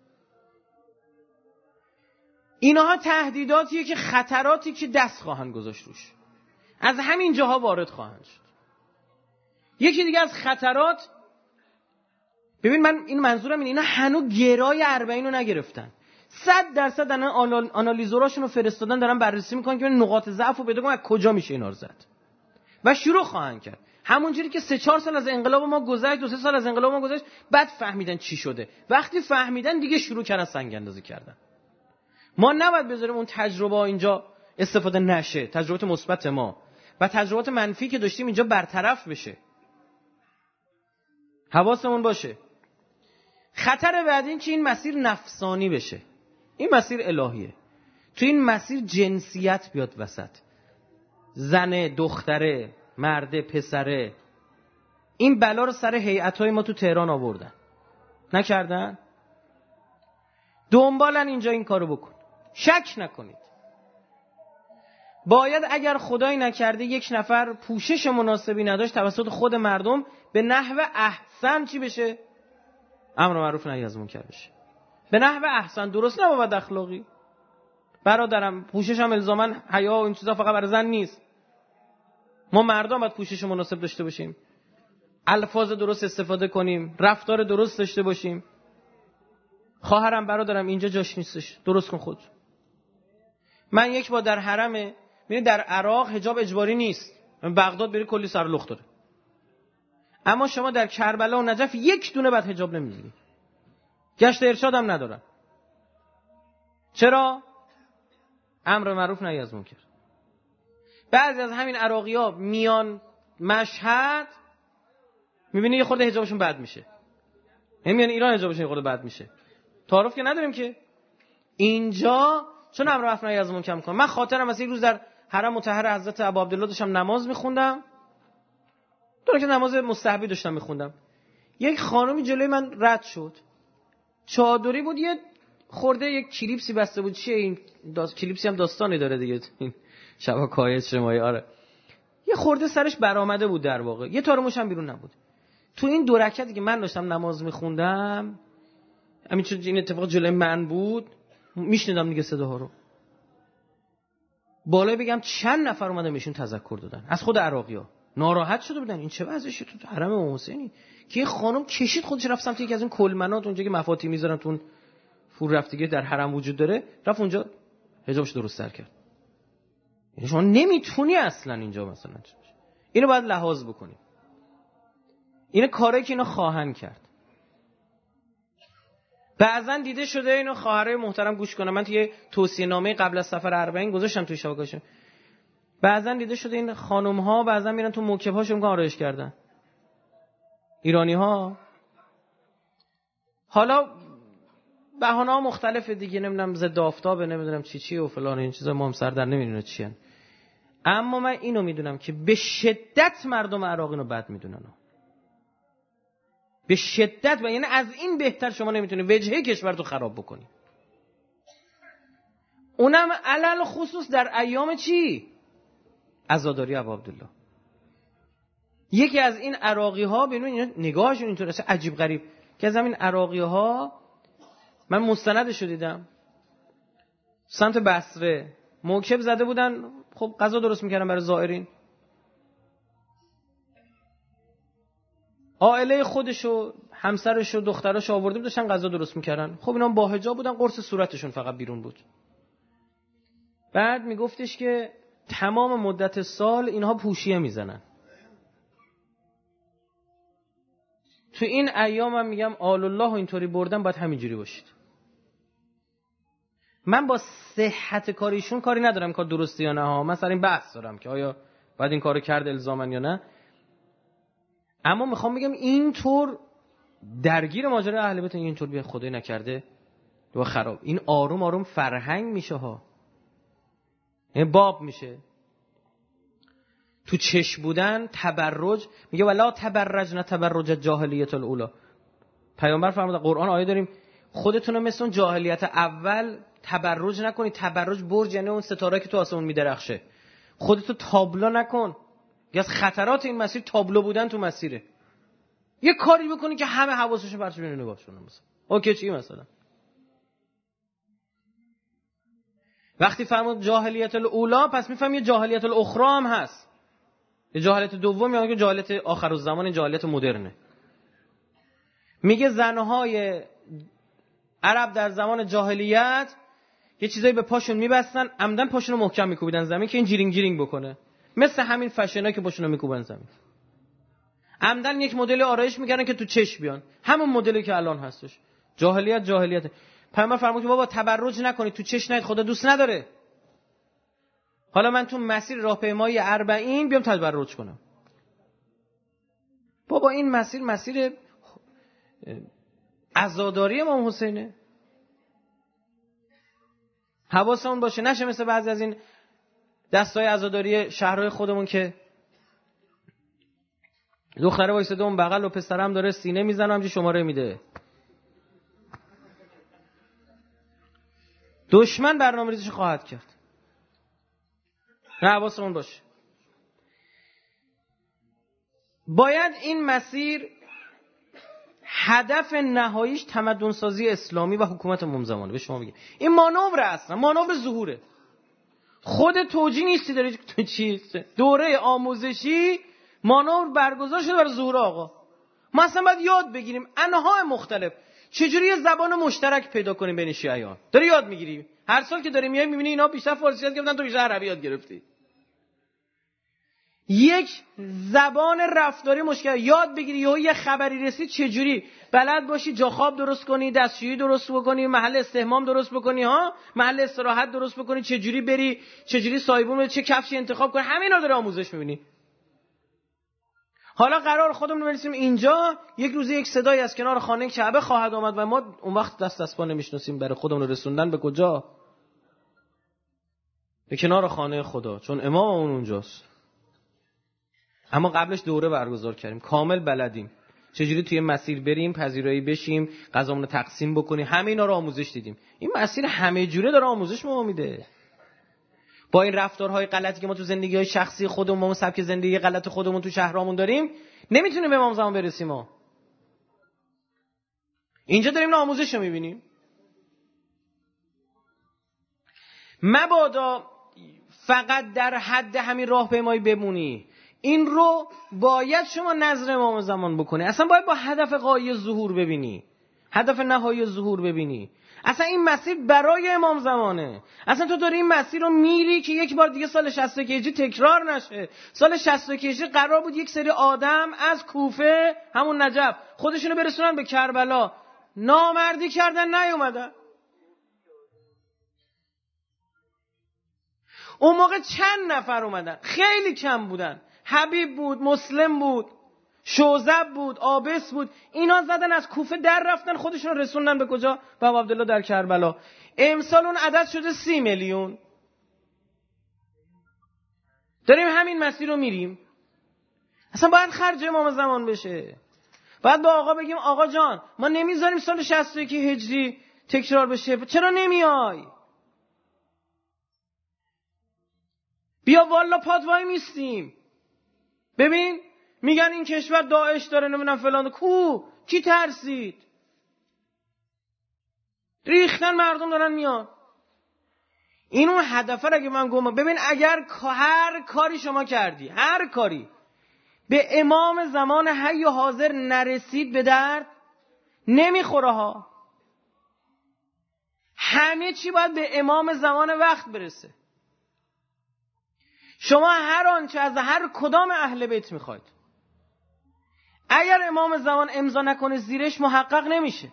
اینها تهدیداتیه که خطراتی که دست خواهند گذاشت روش، از همین جاها وارد خواهند شد. یکی دیگه از خطرات، ببین من این منظورم اینه، اینا هنوز گرای اربعین رو نگرفتن. صد درصد دارن آنالیزوراشون رو فرستادن، دارن بررسی میکنن که نقاط ضعف رو پیدا کنن از کجا میشه اینا رو زد و شروع خواهند کرد. همونجوری که سه چهار سال از انقلاب ما گذشت، دو سه سال از انقلاب ما گذشت، بعد فهمیدن چی شده. وقتی فهمیدن دیگه شروع کردن سنگ اندازی کردن. ما نباید بذاریم اون تجربه اینجا استفاده نشه، تجربه مثبت ما و تجربات منفی که داشتیم اینجا برطرف بشه. حواسمون باشه. خطر بعدی این که این مسیر نفسانی بشه. این مسیر الهیه. تو این مسیر جنسیت بیاد وسط. زنه، دختره، مرده، پسره. این بلا رو سر هیئت‌های ما تو تهران آوردن. نکردن؟ دنبالن اینجا این کارو بکن. شک نکنید. باید اگر خدایی نکرده یک نفر پوشش مناسبی نداشت توسط خود مردم به نحو احسن چی بشه؟ امر معروف نهی از منکر بشه. به نحو احسن، درست نه با بد اخلاقی. برادرم پوشش هم الزاما حیا و این چیزا فقط برای زن نیست. ما مردم باید پوشش مناسب داشته باشیم. الفاظ درست استفاده کنیم، رفتار درست داشته باشیم. خواهرم برادرم اینجا جاش نیستش، درست کن خود. من یک بار در حرم، می‌بینی در عراق حجاب اجباری نیست. بغداد بری کلی سرلخت داره. اما شما در کربلا و نجف یک دونه بعد حجاب نمی‌بینی. گشت ارشاد هم ندارن. چرا؟ امر معروف نهی از منکر. بعضی از همین عراقی‌ها میان مشهد، می‌بینی یه خورده حجابشون بد میشه. میان ایران حجابشون یه خورده بد میشه. تعارف که نداریم که. اینجا چون امر معروف نهی از منکر می‌کنه. من خاطرم از یک روز در حرم مطهر حضرت ابا عبدالله داشتم نماز می‌خوندم. دوران که نماز مستحبی داشتم می‌خوندم. یک خانمی جلوی من رد شد. چادری بود، یه خورده یک کلیپسی بسته بود. چیه این؟ داست کلیپسی هم داستانی داره دیگه. این شبکه‌های اجتماعی آره. یه خورده سرش برآمده بود در واقع. یه تار موش هم بیرون نبود. تو این دو رکعتی که من داشتم نماز می‌خوندم، همین چون این اتفاق جلوی من بود، میشنیدم دیگه صداها رو. بالای بگم چند نفر اومدن بهشون تذکر دادن از خود عراقی‌ها. ناراحت شده بودن این چه وضعشه تو حرم امام حسینی که این خانم کشید خودش رفت سمت یکی از این کلمنات اونجا که مفاتیح میذارن تو اون فور رفتگی در حرم وجود داره، رفت اونجا حجابش درست تر کرد. یعنی شما نمیتونی اصلا اینجا مثلا اینو باید لحاظ بکنی. این کاری که اینا خواهن کرد. بعضن دیده شده اینو خواهرای محترم گوش کنن، من توی توصیه نامه قبل از سفر اربعین گذاشتم توی شبکه‌شون. بعضن دیده شده این خانم ها بعضن میرن تو موکب هاشون آرایش کردن. ایرانی ها. حالا بهانه ها مختلفه دیگه، نمیدونم ضد آفتابه، نمیدونم چی چی و فلان، این چیزا ما هم سر در نمیدونه چی هن. اما من اینو میدونم که به شدت مردم عراق اینو بد میدونن. به شدت، و یعنی از این بهتر شما نمیتونی وجهه کشورتو خراب بکنی. اونم علل خصوص در ایام چی؟ عزاداری ابا عبدالله. یکی از این عراقی ها ببینید نگاهشون اینطوره عجیب غریب، که از همین عراقی ها من مستندش رو دیدم، سمت بصره موکب زده بودن، خب غذا درست میکردن برای زائرین. عائله خودشو، همسرشو، دختراشو آورده بود داشتن غذا درست میکردن. خب اینا با حجاب بودن، قرص صورتشون فقط بیرون بود. بعد میگفتش که تمام مدت سال اینها پوشیه میزنن. تو این ایام هم میگم آل الله اینطوری بردن باید همینجوری باشید. من با صحت کاریشون کاری ندارم، کار درسته یا نه ها، من سر این بحث دارم که آیا باید این کارو کرد الزامن یا نه. اما میخوام بگم اینطور درگیر ماجرای اهل بیت اینطور بیا خدای نکرده و خراب، این آروم آروم فرهنگ میشه ها، این باب میشه. تو چش بودن تبرج، میگه ولا تبرجن تبرج جاهلیت الاولی. پیامبر فرموده قرآن آیه داریم خودتون مثل اون جاهلیت اول تبرج نکنید. تبرج برج یعنی اون ستاره که تو آسمون میدرخشه. خودتو تابلو نکن. یه از خطرات این مسیر تابلو بودن تو مسیره. یه کاری بکنی که همه حواسشون برش بینه نگاهشون مثلا. اوکی چی مثلا؟ وقتی فرمود جاهلیت الاولی پس میفهم یه جاهلیت الاخری هم هست. یه جاهلیت دوم یعنی که جاهلیت آخر الزمان، جاهلیت مدرنه. میگه زنهای عرب در زمان جاهلیت یه چیزایی به پاشون میبستن، عمدن پاشون رو محکم میکوبیدن زمین که این جیرینگ جیرینگ بکنه، مثل همین فشنایی که پاشون رو میکوبن زمین. عمدن یک مدل آرایش میکردن که تو چش بیان، همون مدلی که الان هستش. جاهلیت جاهلیت. پیامبر فرمود که بابا تبرج نکنید، تو چش نید، خدا دوست نداره. حالا من تو مسیر راهپیمایی اربعین بیام تبرج کنم؟ بابا این مسیر مسیر عزاداری امام حسینه. حواسمون باشه نشه مثل بعضی از این دستای عزاداری شهرهای خودمون که دختره وایساده اون بغل و پسرم داره سینه میزنه همچه شماره میده. دشمن برنامه‌ریزیش خواهد کرد. حواسمون باشه. باید این مسیر هدف نهاییش تمدن سازی اسلامی و حکومت امام زمانه. به شما میگم این مانور اصلا مانور ظهوره. خود توجیه نیستی داری تو چیست دوره آموزشی مانور برگزار شده برای ظهور آقا. ما اصلا باید یاد بگیریم انواع مختلف چجوری یه زبان مشترک پیدا کنیم بین شیعیان. داری یاد میگیری هر سال که داری میای میبینی اینا بیشتر فارسی یاد گرفتن تو بیشتر عربی یاد گرفتی. یک زبان رفتاری مشکل یاد بگیری یا یه خبری رسید چجوری بلد باشی جا خواب درست کنی دستشویی درست بکنی محل استحمام درست بکنی ها محل استراحت درست بکنی چجوری بری چجوری سایبون چه کفشی انتخاب کنی همینا داره آموزش میبینی. حالا قرار خودمون برسیم اینجا یک روز یک صدایی از کنار خانه کعبه خواهد آمد و ما اون وقت دست دست پا نمیشناسیم برای خودمون رسوندن به کجا؟ به کنار خانه خدا چون امام اون اونجاست. اما قبلش دوره برگزار کردیم کامل بلدیم چجوری توی مسیر بریم پذیرایی بشیم غذامون رو تقسیم بکنیم همه اینا رو آموزش دیدیم. این مسیر همه جوره داره آموزش ما میده. با این رفتارهای غلطی که ما تو زندگی‌های شخصی خودمون سبک زندگی غلط خودمون تو شهرامون داریم نمیتونیم به امام زمان برسیم. ما اینجا داریم نه آموزش رو میبینیم. مبادا فقط در حد همین راهپیمایی بمونی. این رو باید شما نظر امام زمان بکنی. اصلا باید با هدف غایی ظهور ببینی هدف نهایی ظهور ببینی. اصلا این مسیر برای امام زمانه. اصلا تو داری این مسیر رو میری که یک بار دیگه سال شصت و یک هجری تکرار نشه. سال شصت و یک هجری قرار بود یک سری آدم از کوفه همون نجف خودشونو برسونن به کربلا نامردی کردن نیومدن. اون موقع چند نفر اومدن خیلی کم بودن. حبیب بود مسلم بود شوذب بود آبس بود اینا زدن از کوفه در رفتن خودشون رسوندن به کجا؟ به ابو عبدالله در کربلا. امسال اون عدد شده سی میلیون. داریم همین مسیر رو میریم. اصلا باید خرج امام زمان بشه. باید با آقا بگیم آقا جان ما نمیذاریم سال شصت و یک هجری تکرار بشه چرا نمیای؟ بیا والا پات وای میستیم. ببین میگن این کشور داعش داره نمیدونم فلان کو کی ترسید ریختن مردم دارن میان. این اون هدفه اگه من گم ببین اگر هر کاری شما کردی هر کاری به امام زمان حی و حاضر نرسید به درد نمیخوره ها. همه چی باید به امام زمان وقت برسه. شما هر آنچه از هر کدام اهل بیت میخواید اگر امام زمان امضا نکنه زیرش محقق نمیشه.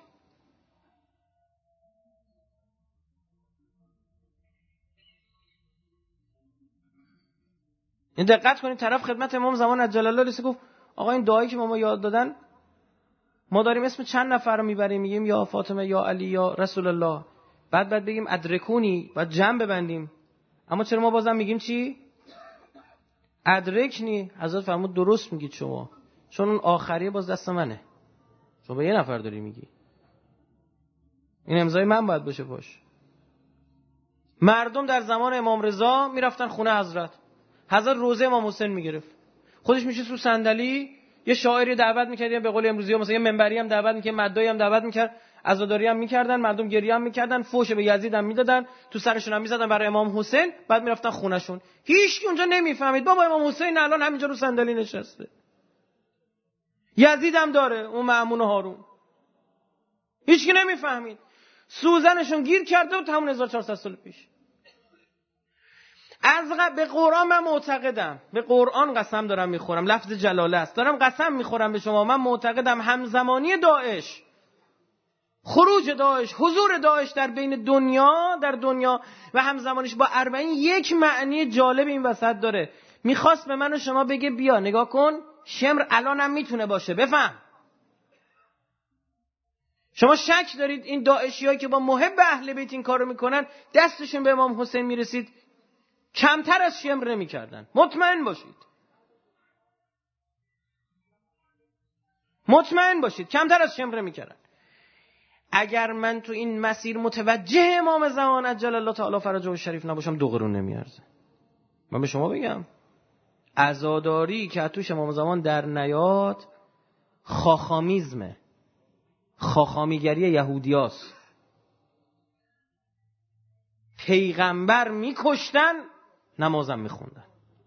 این دقت کنید طرف خدمت امام زمان عجل الله رسید گفت آقا این دعایی که ما, ما یاد دادن ما داریم اسم چند نفر رو میبریم میگیم یا فاطمه یا علی یا رسول الله بعد بعد بگیم ادرکونی بعد جمع ببندیم اما چرا ما بازم میگیم چی؟ ادرکنی. حضرت فرمود درست میگید شما چون اون آخریه باز دست منه شما به یه نفر داری میگی این امضای من باید باشه پاش. مردم در زمان امام رضا میرفتن خونه حضرت حضرت روزه امام حسین میگرفت خودش میشه تو صندلی یه شاعری دعوت میکرد یا به قول امروزی ها مثلا یه منبری هم دعوت میکرد مدعی هم دعوت میکرد عزاداری هم میکردن مردم گریه هم میکردن فوش به یزید هم میدادن تو سرشون هم میزدن برای امام حسین بعد میرفتن خونهشون. هیچ کی اونجا نمیفهمید بابا امام حسین الان همینجا رو صندلی نشسته یزید هم داره اون مأمون هارون. هیچ کی نمیفهمید سوزنشون گیر کرده و همون هزار و چهارصد سال پیش. از غ... به قرآن من معتقدم به قرآن قسم دارم میخورم لفظ جلاله است دارم قسم میخورم به شما من معتقدم همزمانی داعش خروج داعش حضور داعش در بین دنیا در دنیا و همزمانیش با اربعین یک معنی جالب این وسط داره. میخواست به من و شما بگه بیا نگاه کن شمر الان هم میتونه باشه بفهم شما شک دارید این داعشی‌هایی که با محب اهل بیت این کارو میکنن دستشون به امام حسین میرسید کمتر از شمر نمیکردن؟ مطمئن باشید، مطمئن باشید کمتر از شمر نمیکردن. اگر من تو این مسیر متوجه امام زمان عجل الله تعالی فرجه الشریف نباشم دو قرون نمیارزه. من به شما بگم عزاداری که توش امام زمان در نیاد خاخامیزمه، خاخامیگری یهودیاست. پیغمبر میکشتن، نمازم میخوندن.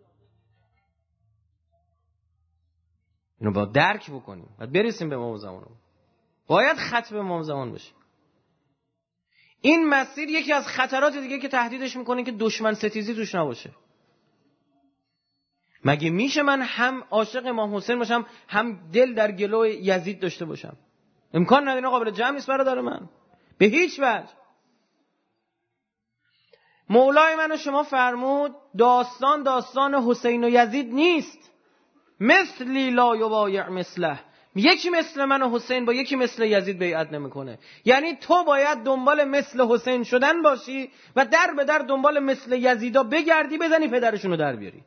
اینو باید درک بکنیم، باید برسیم به امام زمان، باید خط به امام زمان بشه. این مسیر یکی از خطرات دیگه که تهدیدش میکنه که دشمن ستیزی توش نباشه. مگه میشه من هم عاشق امام حسین باشم هم دل در گلو یزید داشته باشم؟ امکان نداره، اینا قابل جمع نیست برادر من، به هیچ وجه. مولای من و شما فرمود داستان داستان حسین و یزید نیست. مثلی لا یبایع مثله، یکی مثل من و حسین با یکی مثل یزید بیعت نمیکنه. یعنی تو باید دنبال مثل حسین شدن باشی و در به در دنبال مثل یزیدا بگردی، بزنی پدرشونو در بیاری.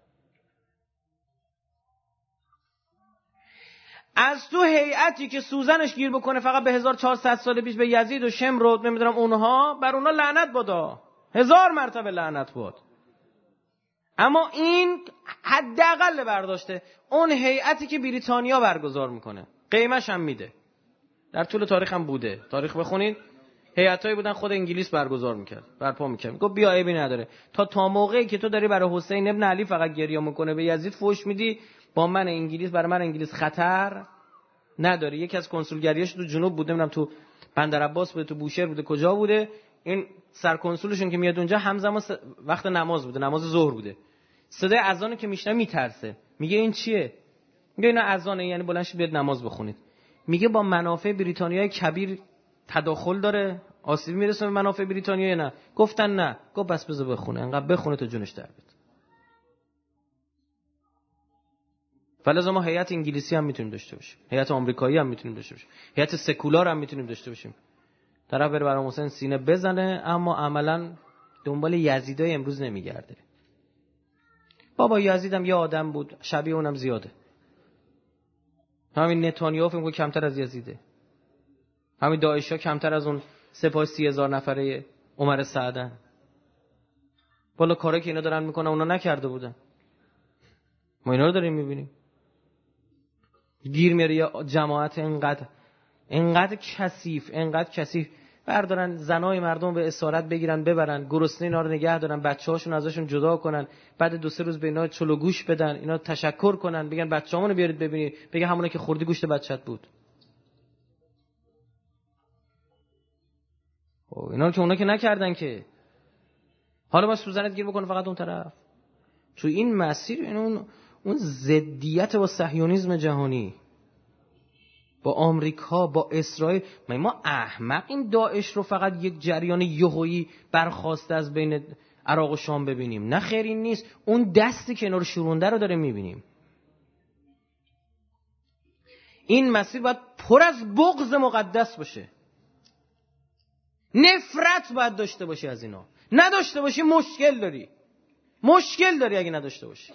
از تو هیئتی که سوزنش گیر بکنه فقط به هزار و چهارصد سال پیش به یزید و شمر و نمیدونم اونها، بر اونها لعنت بادا، هزار مرتبه لعنت باد. اما این حداقل برداشته اون هیئتی که بریتانیا برگزار میکنه، قیمش هم میده. در طول تاریخ هم بوده، تاریخ بخونید، هیئتایی بودن خود انگلیس برگزار میکرد، برپا میکرد، گفت بیا عیبی نداره. تا تا موقعی که تو داری برای حسین ابن علی فقط گریه میکنه، به یزید فوش میدی، با من انگلیس، برای من انگلیس خطر نداره. یکی از کنسولگریاش تو جنوب بوده، نمیدونم تو بندر عباس بوده، تو بوشهر بوده، کجا بوده، این سرکنسولشون که میاد اونجا همزمان س... وقت نماز بوده، نماز ظهر بوده، صدای اذانو که میشنه میترسه، میگه این چیه؟ میگه اینا اذانه، یعنی بلند شید بیاد نماز بخونید. میگه با منافع بریتانیای کبیر تداخل داره، آسیب میرسه به منافع بریتانیا یا نه؟ گفتن نه. گفت بس بذار بخونه، انقدر بخونه تا جونش در بیاد. فلذا ما هیئت انگلیسی هم میتونیم داشته باشیم، هیئت آمریکایی هم میتونیم داشته باشیم، هیئت سکولار هم میتونیم داشته باشیم. طرف بره برای حسین سینه بزنه اما عملاً دنبال یزیدای امروز نمیگرده. بابا یزیدم یه آدم بود، شبیه اونم زیاده. همین نتانیاهو فکر کنم کمتر از یزیده. همین داعشا کمتر از اون سپاه سی هزار نفره عمر سعدن. والا کاری که اینا دارن میکنن اونا نکرده بودن. ما اینا رو داریم میبینیم. گیر میاره یه جماعت انقدر انقدر کثیف، انقدر کثیف بردارن زنای مردم به اسارت بگیرن ببرن، گرسنه اینا رو نگه دارن، بچه‌هاشون ازشون جدا کنن، بعد دو سه روز به اینا چلو گوش بدن، اینا تشکر کنن، بگن بچه‌مون رو بیارید ببینید، بگه همونه که خوردی گوشت بچت بود. او اینا که اونا که نکردن که. حالا ما سوزنت گیر بکنه فقط اون طرف. تو این مسیر این اون اون ضدیت با صهیونیسم جهانی، با آمریکا، با اسرائیل. ما احمقیم داعش رو فقط یک جریان یهویی برخاسته از بین عراق و شام ببینیم؟ نه خیر، این نیست. اون دستی که اینا رو شورونده رو داریم میبینیم. این مسیر باید پر از بغض مقدس باشه، نفرت باید داشته باشی از اینا. نداشته باشی مشکل داری، مشکل داری اگه نداشته باشی.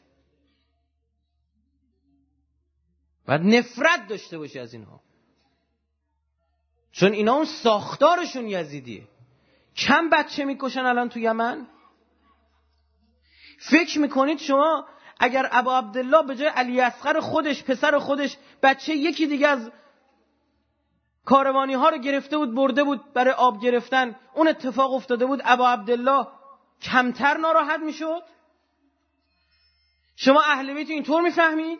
باید نفرت داشته باشی از اینها، چون اینا اون ساختارشون یزیدیه. کم بچه میکشن الان تو یمن. فکر میکنید شما اگر ابا عبدالله به جای علی اصغر خودش، پسر خودش، بچه یکی دیگه از کاروانی ها رو گرفته بود برده بود برای آب گرفتن، اون اتفاق افتاده بود، ابا عبدالله کمتر ناراحت میشد؟ شما اهل بیت اینطور میفهمید؟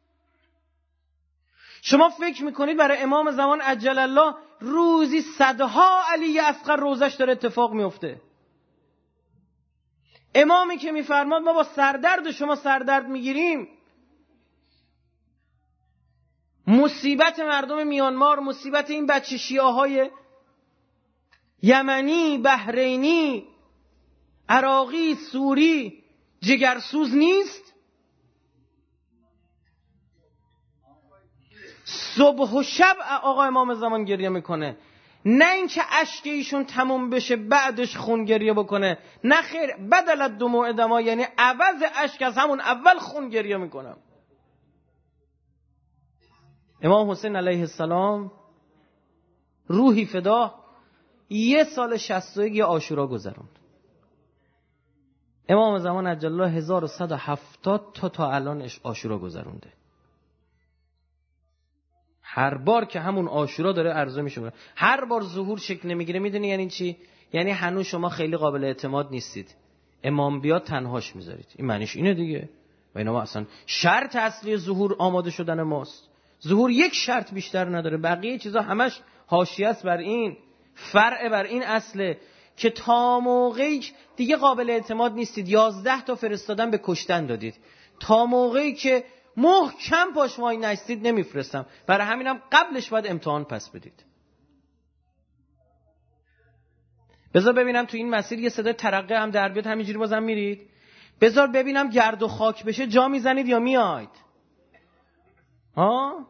شما فکر میکنید برای امام زمان عجل الله روزی صدها علی اصغر روزش داره اتفاق میفته؟ امامی که میفرماد ما با سردرد شما سردرد میگیریم، مصیبت مردم میانمار، مصیبت این بچه شیعه‌های یمنی، بحرینی، عراقی، سوری جگرسوز نیست؟ صبح و شب آقا امام زمان گریه میکنه، نه اینکه اشک ایشون تموم بشه بعدش خون گریه بکنه، نه خیر، بدل دموع دما، یعنی عوض اشک از همون اول خون گریه میکنم. امام حسین علیه السلام روحی فدا یه سال شصت و یک عاشورا گذروند. امام زمان عجل الله هزار و صد و هفتاد تا تا الان عاشورا گذرونده. هر بار که همون عاشورا داره عرضه میشه، هر بار ظهور شکل نمیگیره. میدونی یعنی چی؟ یعنی هنوز شما خیلی قابل اعتماد نیستید، امام بیاد تنهاش میذارید. این معنیش اینه دیگه. و اینا ما اصلا شرط اصلی ظهور آماده شدن ماست. ظهور یک شرط بیشتر نداره، بقیه چیزا همش حاشیه است بر این، فرع بر این اصله که تا موقعی دیگه قابل اعتماد نیستید یازده تا فرستادن به کشتن دادید، تا موقعی که محکم پاش وای نستید نمیفرستم. برای همینم قبلش باید امتحان پس بدید. بذار ببینم تو این مسیر یه صدای ترقه هم در بیاد، همینجوری بازم میرید؟ بذار ببینم گرد و خاک بشه جا میزنید یا میاید؟ ها؟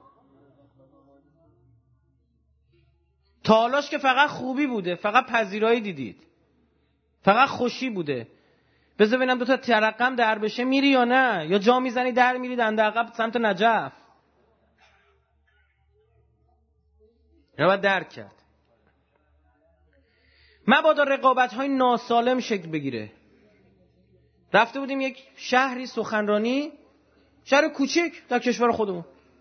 تالاش که فقط خوبی بوده، فقط پذیرایی دیدید، فقط خوشی بوده. بذار ببینم دو تا ترقم در بشه میری یا نه، یا جا میزنی در میری دنده عقب سمت نجف. یا باید درک کرد. مبادا رقابت های ناسالم شکل بگیره. رفته بودیم یک شهری سخنرانی، شهر کوچیک در کشور خودمون.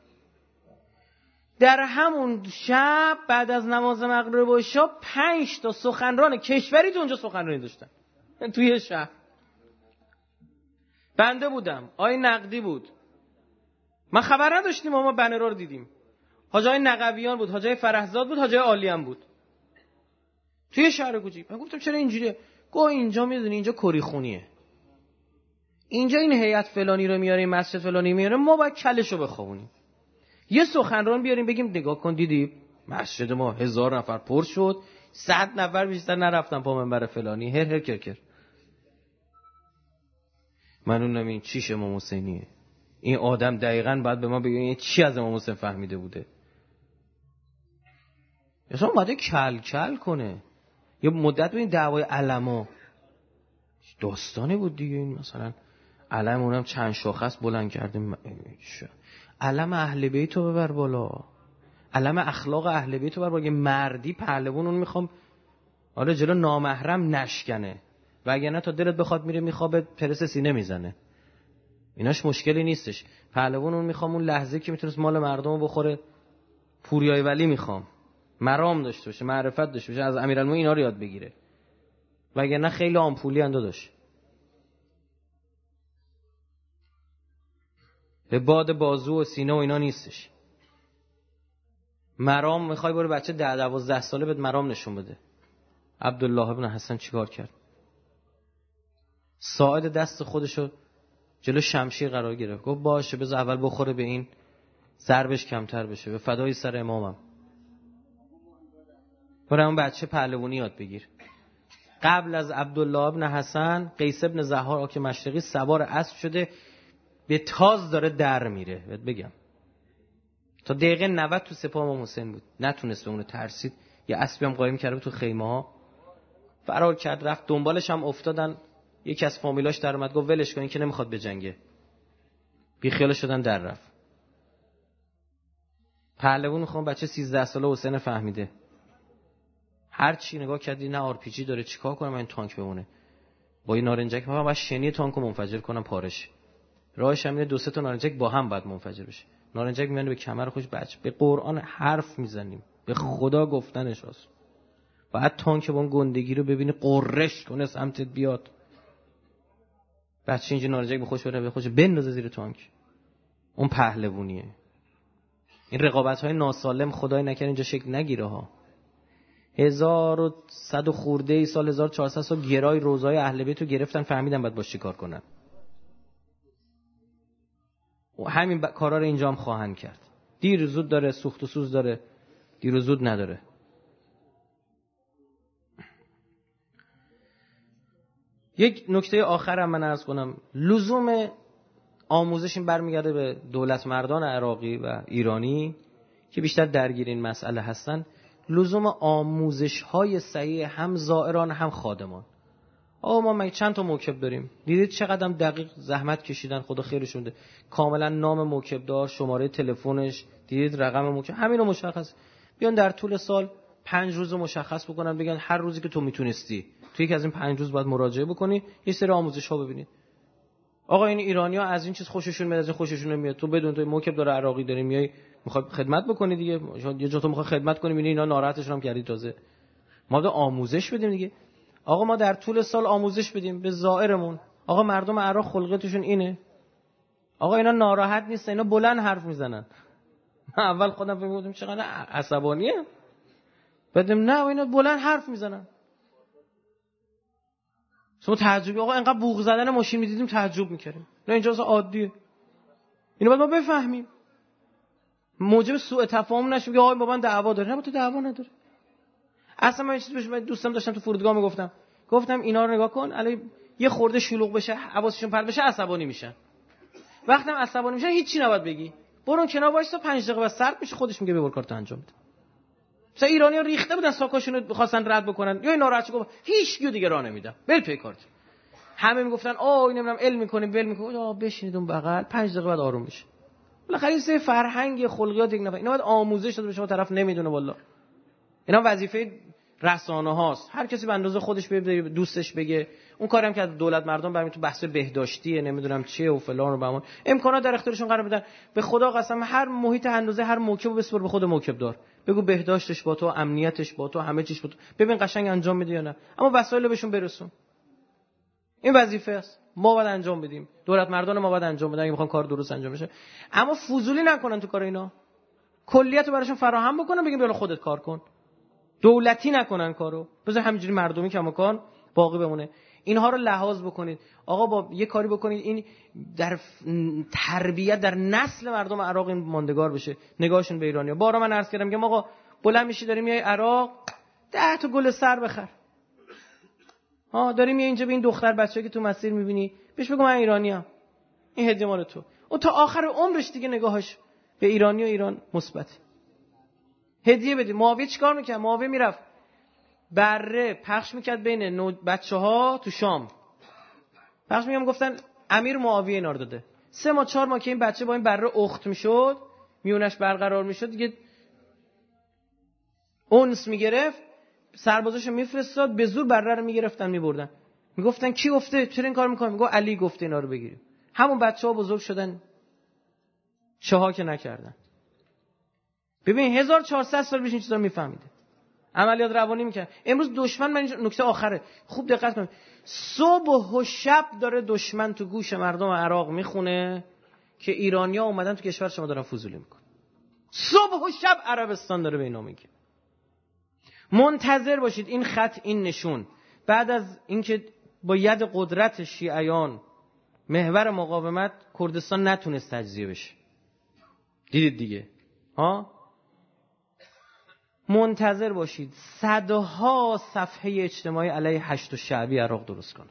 در همون شب بعد از نماز مغرب و عشا پنج تا سخنران کشوری تو اونجا سخنرانی داشتن توی شهر. بنده بودم، آقای نقدی بود، من خبر نداشتیم، ما بنرها رو دیدیم. حاج آقای نقویان بود، حاج آقای فرهزاد بود، حاج آقای عالیان بود توی شهر کوچیک. من گفتم چرا اینجوریه؟ گفت اینجا میدونی اینجا کری خونیه، اینجا این هیئت فلانی رو میاره، این مسجد فلانی میاره، ما باید کلشو بخوابونیم. یه سخنران بیاریم بگیم نگاه کن دیدی مسجد ما هزار نفر پر شد، صد نفر بیشتر نرفتن پا منبر فلانی، هر هر کرکر. من اونم این چیش امام حسینیه. این آدم دقیقاً باید به ما بگه این چی از امام حسین فهمیده بوده. اصلا باید کل کل کنه. یه مدت ببین دعوای علما داستانی بود دیگه. این مثلا علم اونم چند شاخص بلند کرده، علم اهل بیت رو ببر بالا، علم اخلاق اهل بیت رو ببر بالا. مردی پهلوان اون میخوام آره جلو نامحرم نشکنه، وگرنه تا دلت بخواد میره میخوابه پرس سینه میزنه، ایناش مشکلی نیستش. پهلوان اون میخوام اون لحظه که میتونست مال مردم رو بخوره، پوریای ولی میخوام مرام داشته باشه، معرفت داشته باشه، از امیرالمومنین اینا رو یاد بگیره، وگرنه خیلی آمپولی انده داشت. به باد بازو و سینه و اینا نیستش. مرام میخوای برو بچه ده دوازده ساله بهت مرام نشون بده. عبدالله ابن حسن چیکار کرد؟ ساعد دست خودشو جلو شمشیر قرار گرفت، گفت باشه بذار اول بخوره به این، ضربش کمتر بشه، به فدای سر امامم. برای اون بچه پهلوانی یاد بگیر. قبل از عبدالله ابن حسن قیس ابن زهار آک مشرقی سوار اسب شده به تاز داره در میره. بهت بگم تا دقیقه نود تو سپاه امام حسین بود، نتونست به اونو ترسید. یه اسبی هم قایم کرده تو خیمه ها، فرار کرد رفت، دنبالش هم افتادن. یکی از فامیلاش در اومد گفت ولش کن این که نمیخواد بجنگه، بی خیال شدن در رفت. پهلوان میخوام بچه سیزده ساله حسین فهمیده، هر چی نگاه کردی نه آر پی جی داره، چیکار کنم من این تانک بمونه؟ با این نارنجک من باید شنی تانکو منفجر کنم پارش. راهش هم اینه دو سه تا نارنجک با هم باید منفجر بشه. نارنجک میونه به کمر خوش بچه. به قرآن حرف میزنیم، به خدا گفتنش هست. باید تانک با اون گندگی رو ببینی قررش کنه سمتت بیاد. بچه اینجا نارنجک به خوش بره به خوش بندازه زیر تانک. اون پهلوونیه. این رقابت های ناسالم خدای نکنه اینجا شکل نگیره ها. هزار و صد و خورده ای سال هزار و چهارصد سال گرای روزای اهل بیت رو گرفتن، فهمیدن باید باش چی کار کنن. و همین ب... کارا رو اینجا هم خواهند کرد. دیر و زود داره، سوخت و سوز داره، دیر و زود نداره. یک نکته آخر هم من عرض کنم، لزوم آموزش این برمیگرده به دولت مردان عراقی و ایرانی که بیشتر درگیر این مسئله هستن، لزوم آموزش‌های صحیح هم زائران هم خادمان. آقا ما من چند تا موکب داریم، دیدید چقدر دقیق زحمت کشیدن، خدا خیرشون بده، کاملا نام موکب دار، شماره تلفنش، دیدید رقم موکب، همینو مشخص. بیان در طول سال پنج روز مشخص بکنن، بگن هر روزی که تو میتونستی تو یک از این پنج روز باید مراجعه بکنی، یه سری آموزش‌ها ببینید. آقا این ایرانی‌ها از این چیز خوششون میاد، از این خوششون نمیاد. تو بدون تو موکب داره عراقی داره میای میخوای خدمت بکنی دیگه، یه جا تو میخوای خدمت کنی میبینی اینا ناراحتشون هم کردی تازه. ما باید آموزش بدیم دیگه. آقا ما در طول سال آموزش بدیم به زائرمون. آقا مردم عراق خلقتشون اینه. آقا اینا ناراحت نیستن، اینا بلند حرف میزنن. من اول خودم فکر می‌کردم چقدر عصبانیه. بعدم نه اینا بلند حرف میزنن. شما تعجبی آقا اینقدر بوق زدن ماشین میدیدیم تعجب میکردیم. نه اینجا اصلا عادیه. اینو باید ما بفهمیم. موجب سوء تفاهم نشه که آقا با من دعوا داره. نه با تو دعوا نداره. اصلا من چیزی بهش دوستم داشتم تو فرودگاه میگفتم. گفتم اینا رو نگاه کن، الان یه خورده شلوغ بشه، حواسشون پرت بشه، عصبانی میشن. وقتی هم عصبانی میشن هیچی نباید بگی. برو کنار وایس تا پنج دقیقه بعد سرد میشه خودش میگه ببر کارت انجام بده. مثلا ایرانی‌ها ریخته بودن ساکاشون رو خواستن رد بکنن، یا این ناراحت گفت هیچ کیو دیگه راه نمیدم. بل پی کارت. همه میگفتن آ این نمیدونم علم میکنیم ول میکنیم، آ بشینید اون بغل پنج دقیقه بعد آروم میشه. بالاخره این سه فرهنگ خلقیات یک نفر اینا باید آموزش داده بشه. طرف نمیدونه والله. اینا وظیفه رسانه هاست. هر کسی به اندازه خودش بده دوستش بگه. اون کاری هم که دولت مردم برمی تو بحث بهداشتیه نمیدونم چیه و فلان و بهمان امکانات در اختیارشون قرار بدن. به خدا قسم هر محیط اندازه هر موکب بسپر به خود موکب دار. بگو بهداشتش با تو، امنیتش با تو، همه چیز با تو. ببین قشنگ انجام میده یا نه. اما وسایل بهشون برسون. این وظیفه است. ما باید انجام بدیم. دولت مردان ما باید انجام بدن اگه میخوان کار درست انجام بشه. اما فضولی نکنن تو کار اینا. کلیت رو براشون فراهم بکنن، بگیم بیا خودت کار کن. دولتی نکنن کارو. بذار همینجوری مردمی کماکان باقی بمونه. اینها رو لحاظ بکنید. آقا با یه کاری بکنید این در تربیت در نسل مردم عراق این ماندگار بشه. نگاهشون به ایرانیا. بارا من عرض کردم که آقا بلند میشی داری میای عراق ده تا گل سر بخر. ها داری میای اینجا به این دختر بچه‌ای که تو مسیر میبینی بهش بگو من ایرانیام. این هدیه مال تو. اون تا آخر عمرش دیگه نگاهش به ایرانی و ایران مثبت. هدیه بدی. معاویه چیکار میکرد؟ معاویه میرفت بره پخش میکرد بین بچه‌ها تو شام. پخش میگم گفتن امیر معاویه اینا رو داده. سه ماه چهار ماه که این بچه با این بره اخت میشد، میونش برقرار میشد، دیگه اونس میگرفت، سربازاشو میفرستاد به زور بره رو میگرفتن میبردن. میگفتن کی گفته؟ چرا این کار میکنی؟ میگه علی گفته اینا رو بگیریم. همون بچه‌ها بزرگ شدن چها که نکردن. ببین هزار و چهارصد سال پیش این چیزا رو میفهمیده. عملیات روانی میکنه. امروز دشمن، من نکته آخره خوب دقت کنید، صبح و شب داره دشمن تو گوش مردم عراق میخونه که ایرانیا اومدن تو کشور شما دارن فضولی میکنن. صبح و شب عربستان داره به اینا میگه. منتظر باشید این خط، این نشون بعد از اینکه با ید قدرت شیعیان محور مقاومت کردستان نتونست تجزیه بشه. دیدید دیگه ها؟ منتظر باشید صدها صفحه اجتماعی علیه هشت و شعبی عراق درست کنن.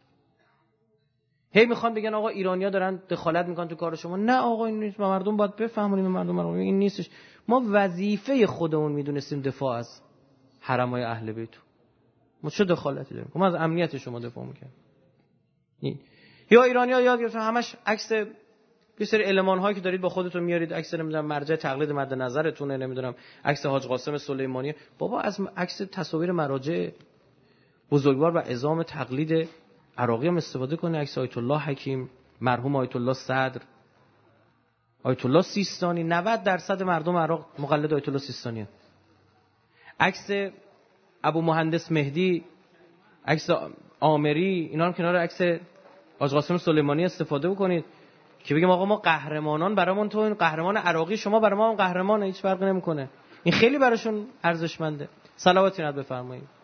هی میخوان بگن آقا ایرانیا دارن دخالت میکنن تو کار شما. نه آقا این نیست. ما مردم باید بفهمونیم مردم عراق این نیستش. ما وظیفه خودمون میدونستیم دفاع از حرمای اهل بیت. ما چه دخالتی داریم؟ ما از امنیت شما دفاع میکنیم. این یا ایرانیا یاد گرفتن همش عکس یه سری المان‌هایی که دارید با خودتون میارید، عکس نمیدونم مرجع تقلید مد نظرتونه، نمیدونم عکس حاج قاسم سلیمانی. بابا از عکس تصاویر مراجع بزرگوار و عظام تقلید عراقی هم استفاده کنه. عکس آیت الله حکیم، مرحوم آیت الله صدر، آیت الله سیستانی. نود درصد مردم عراق مقلد آیت الله سیستانیه. عکس ابو مهندس مهدی، عکس عامری، اینا رو کنار عکس حاج قاسم سلیمانی استفاده بکنید که بگیم آقا ما قهرمانان برامون، تو این قهرمان عراقی شما برای ما هم قهرمانه، هیچ فرقی نمیکنه. این خیلی براشون ارزشمنده. صلواتی نت بفرمایید.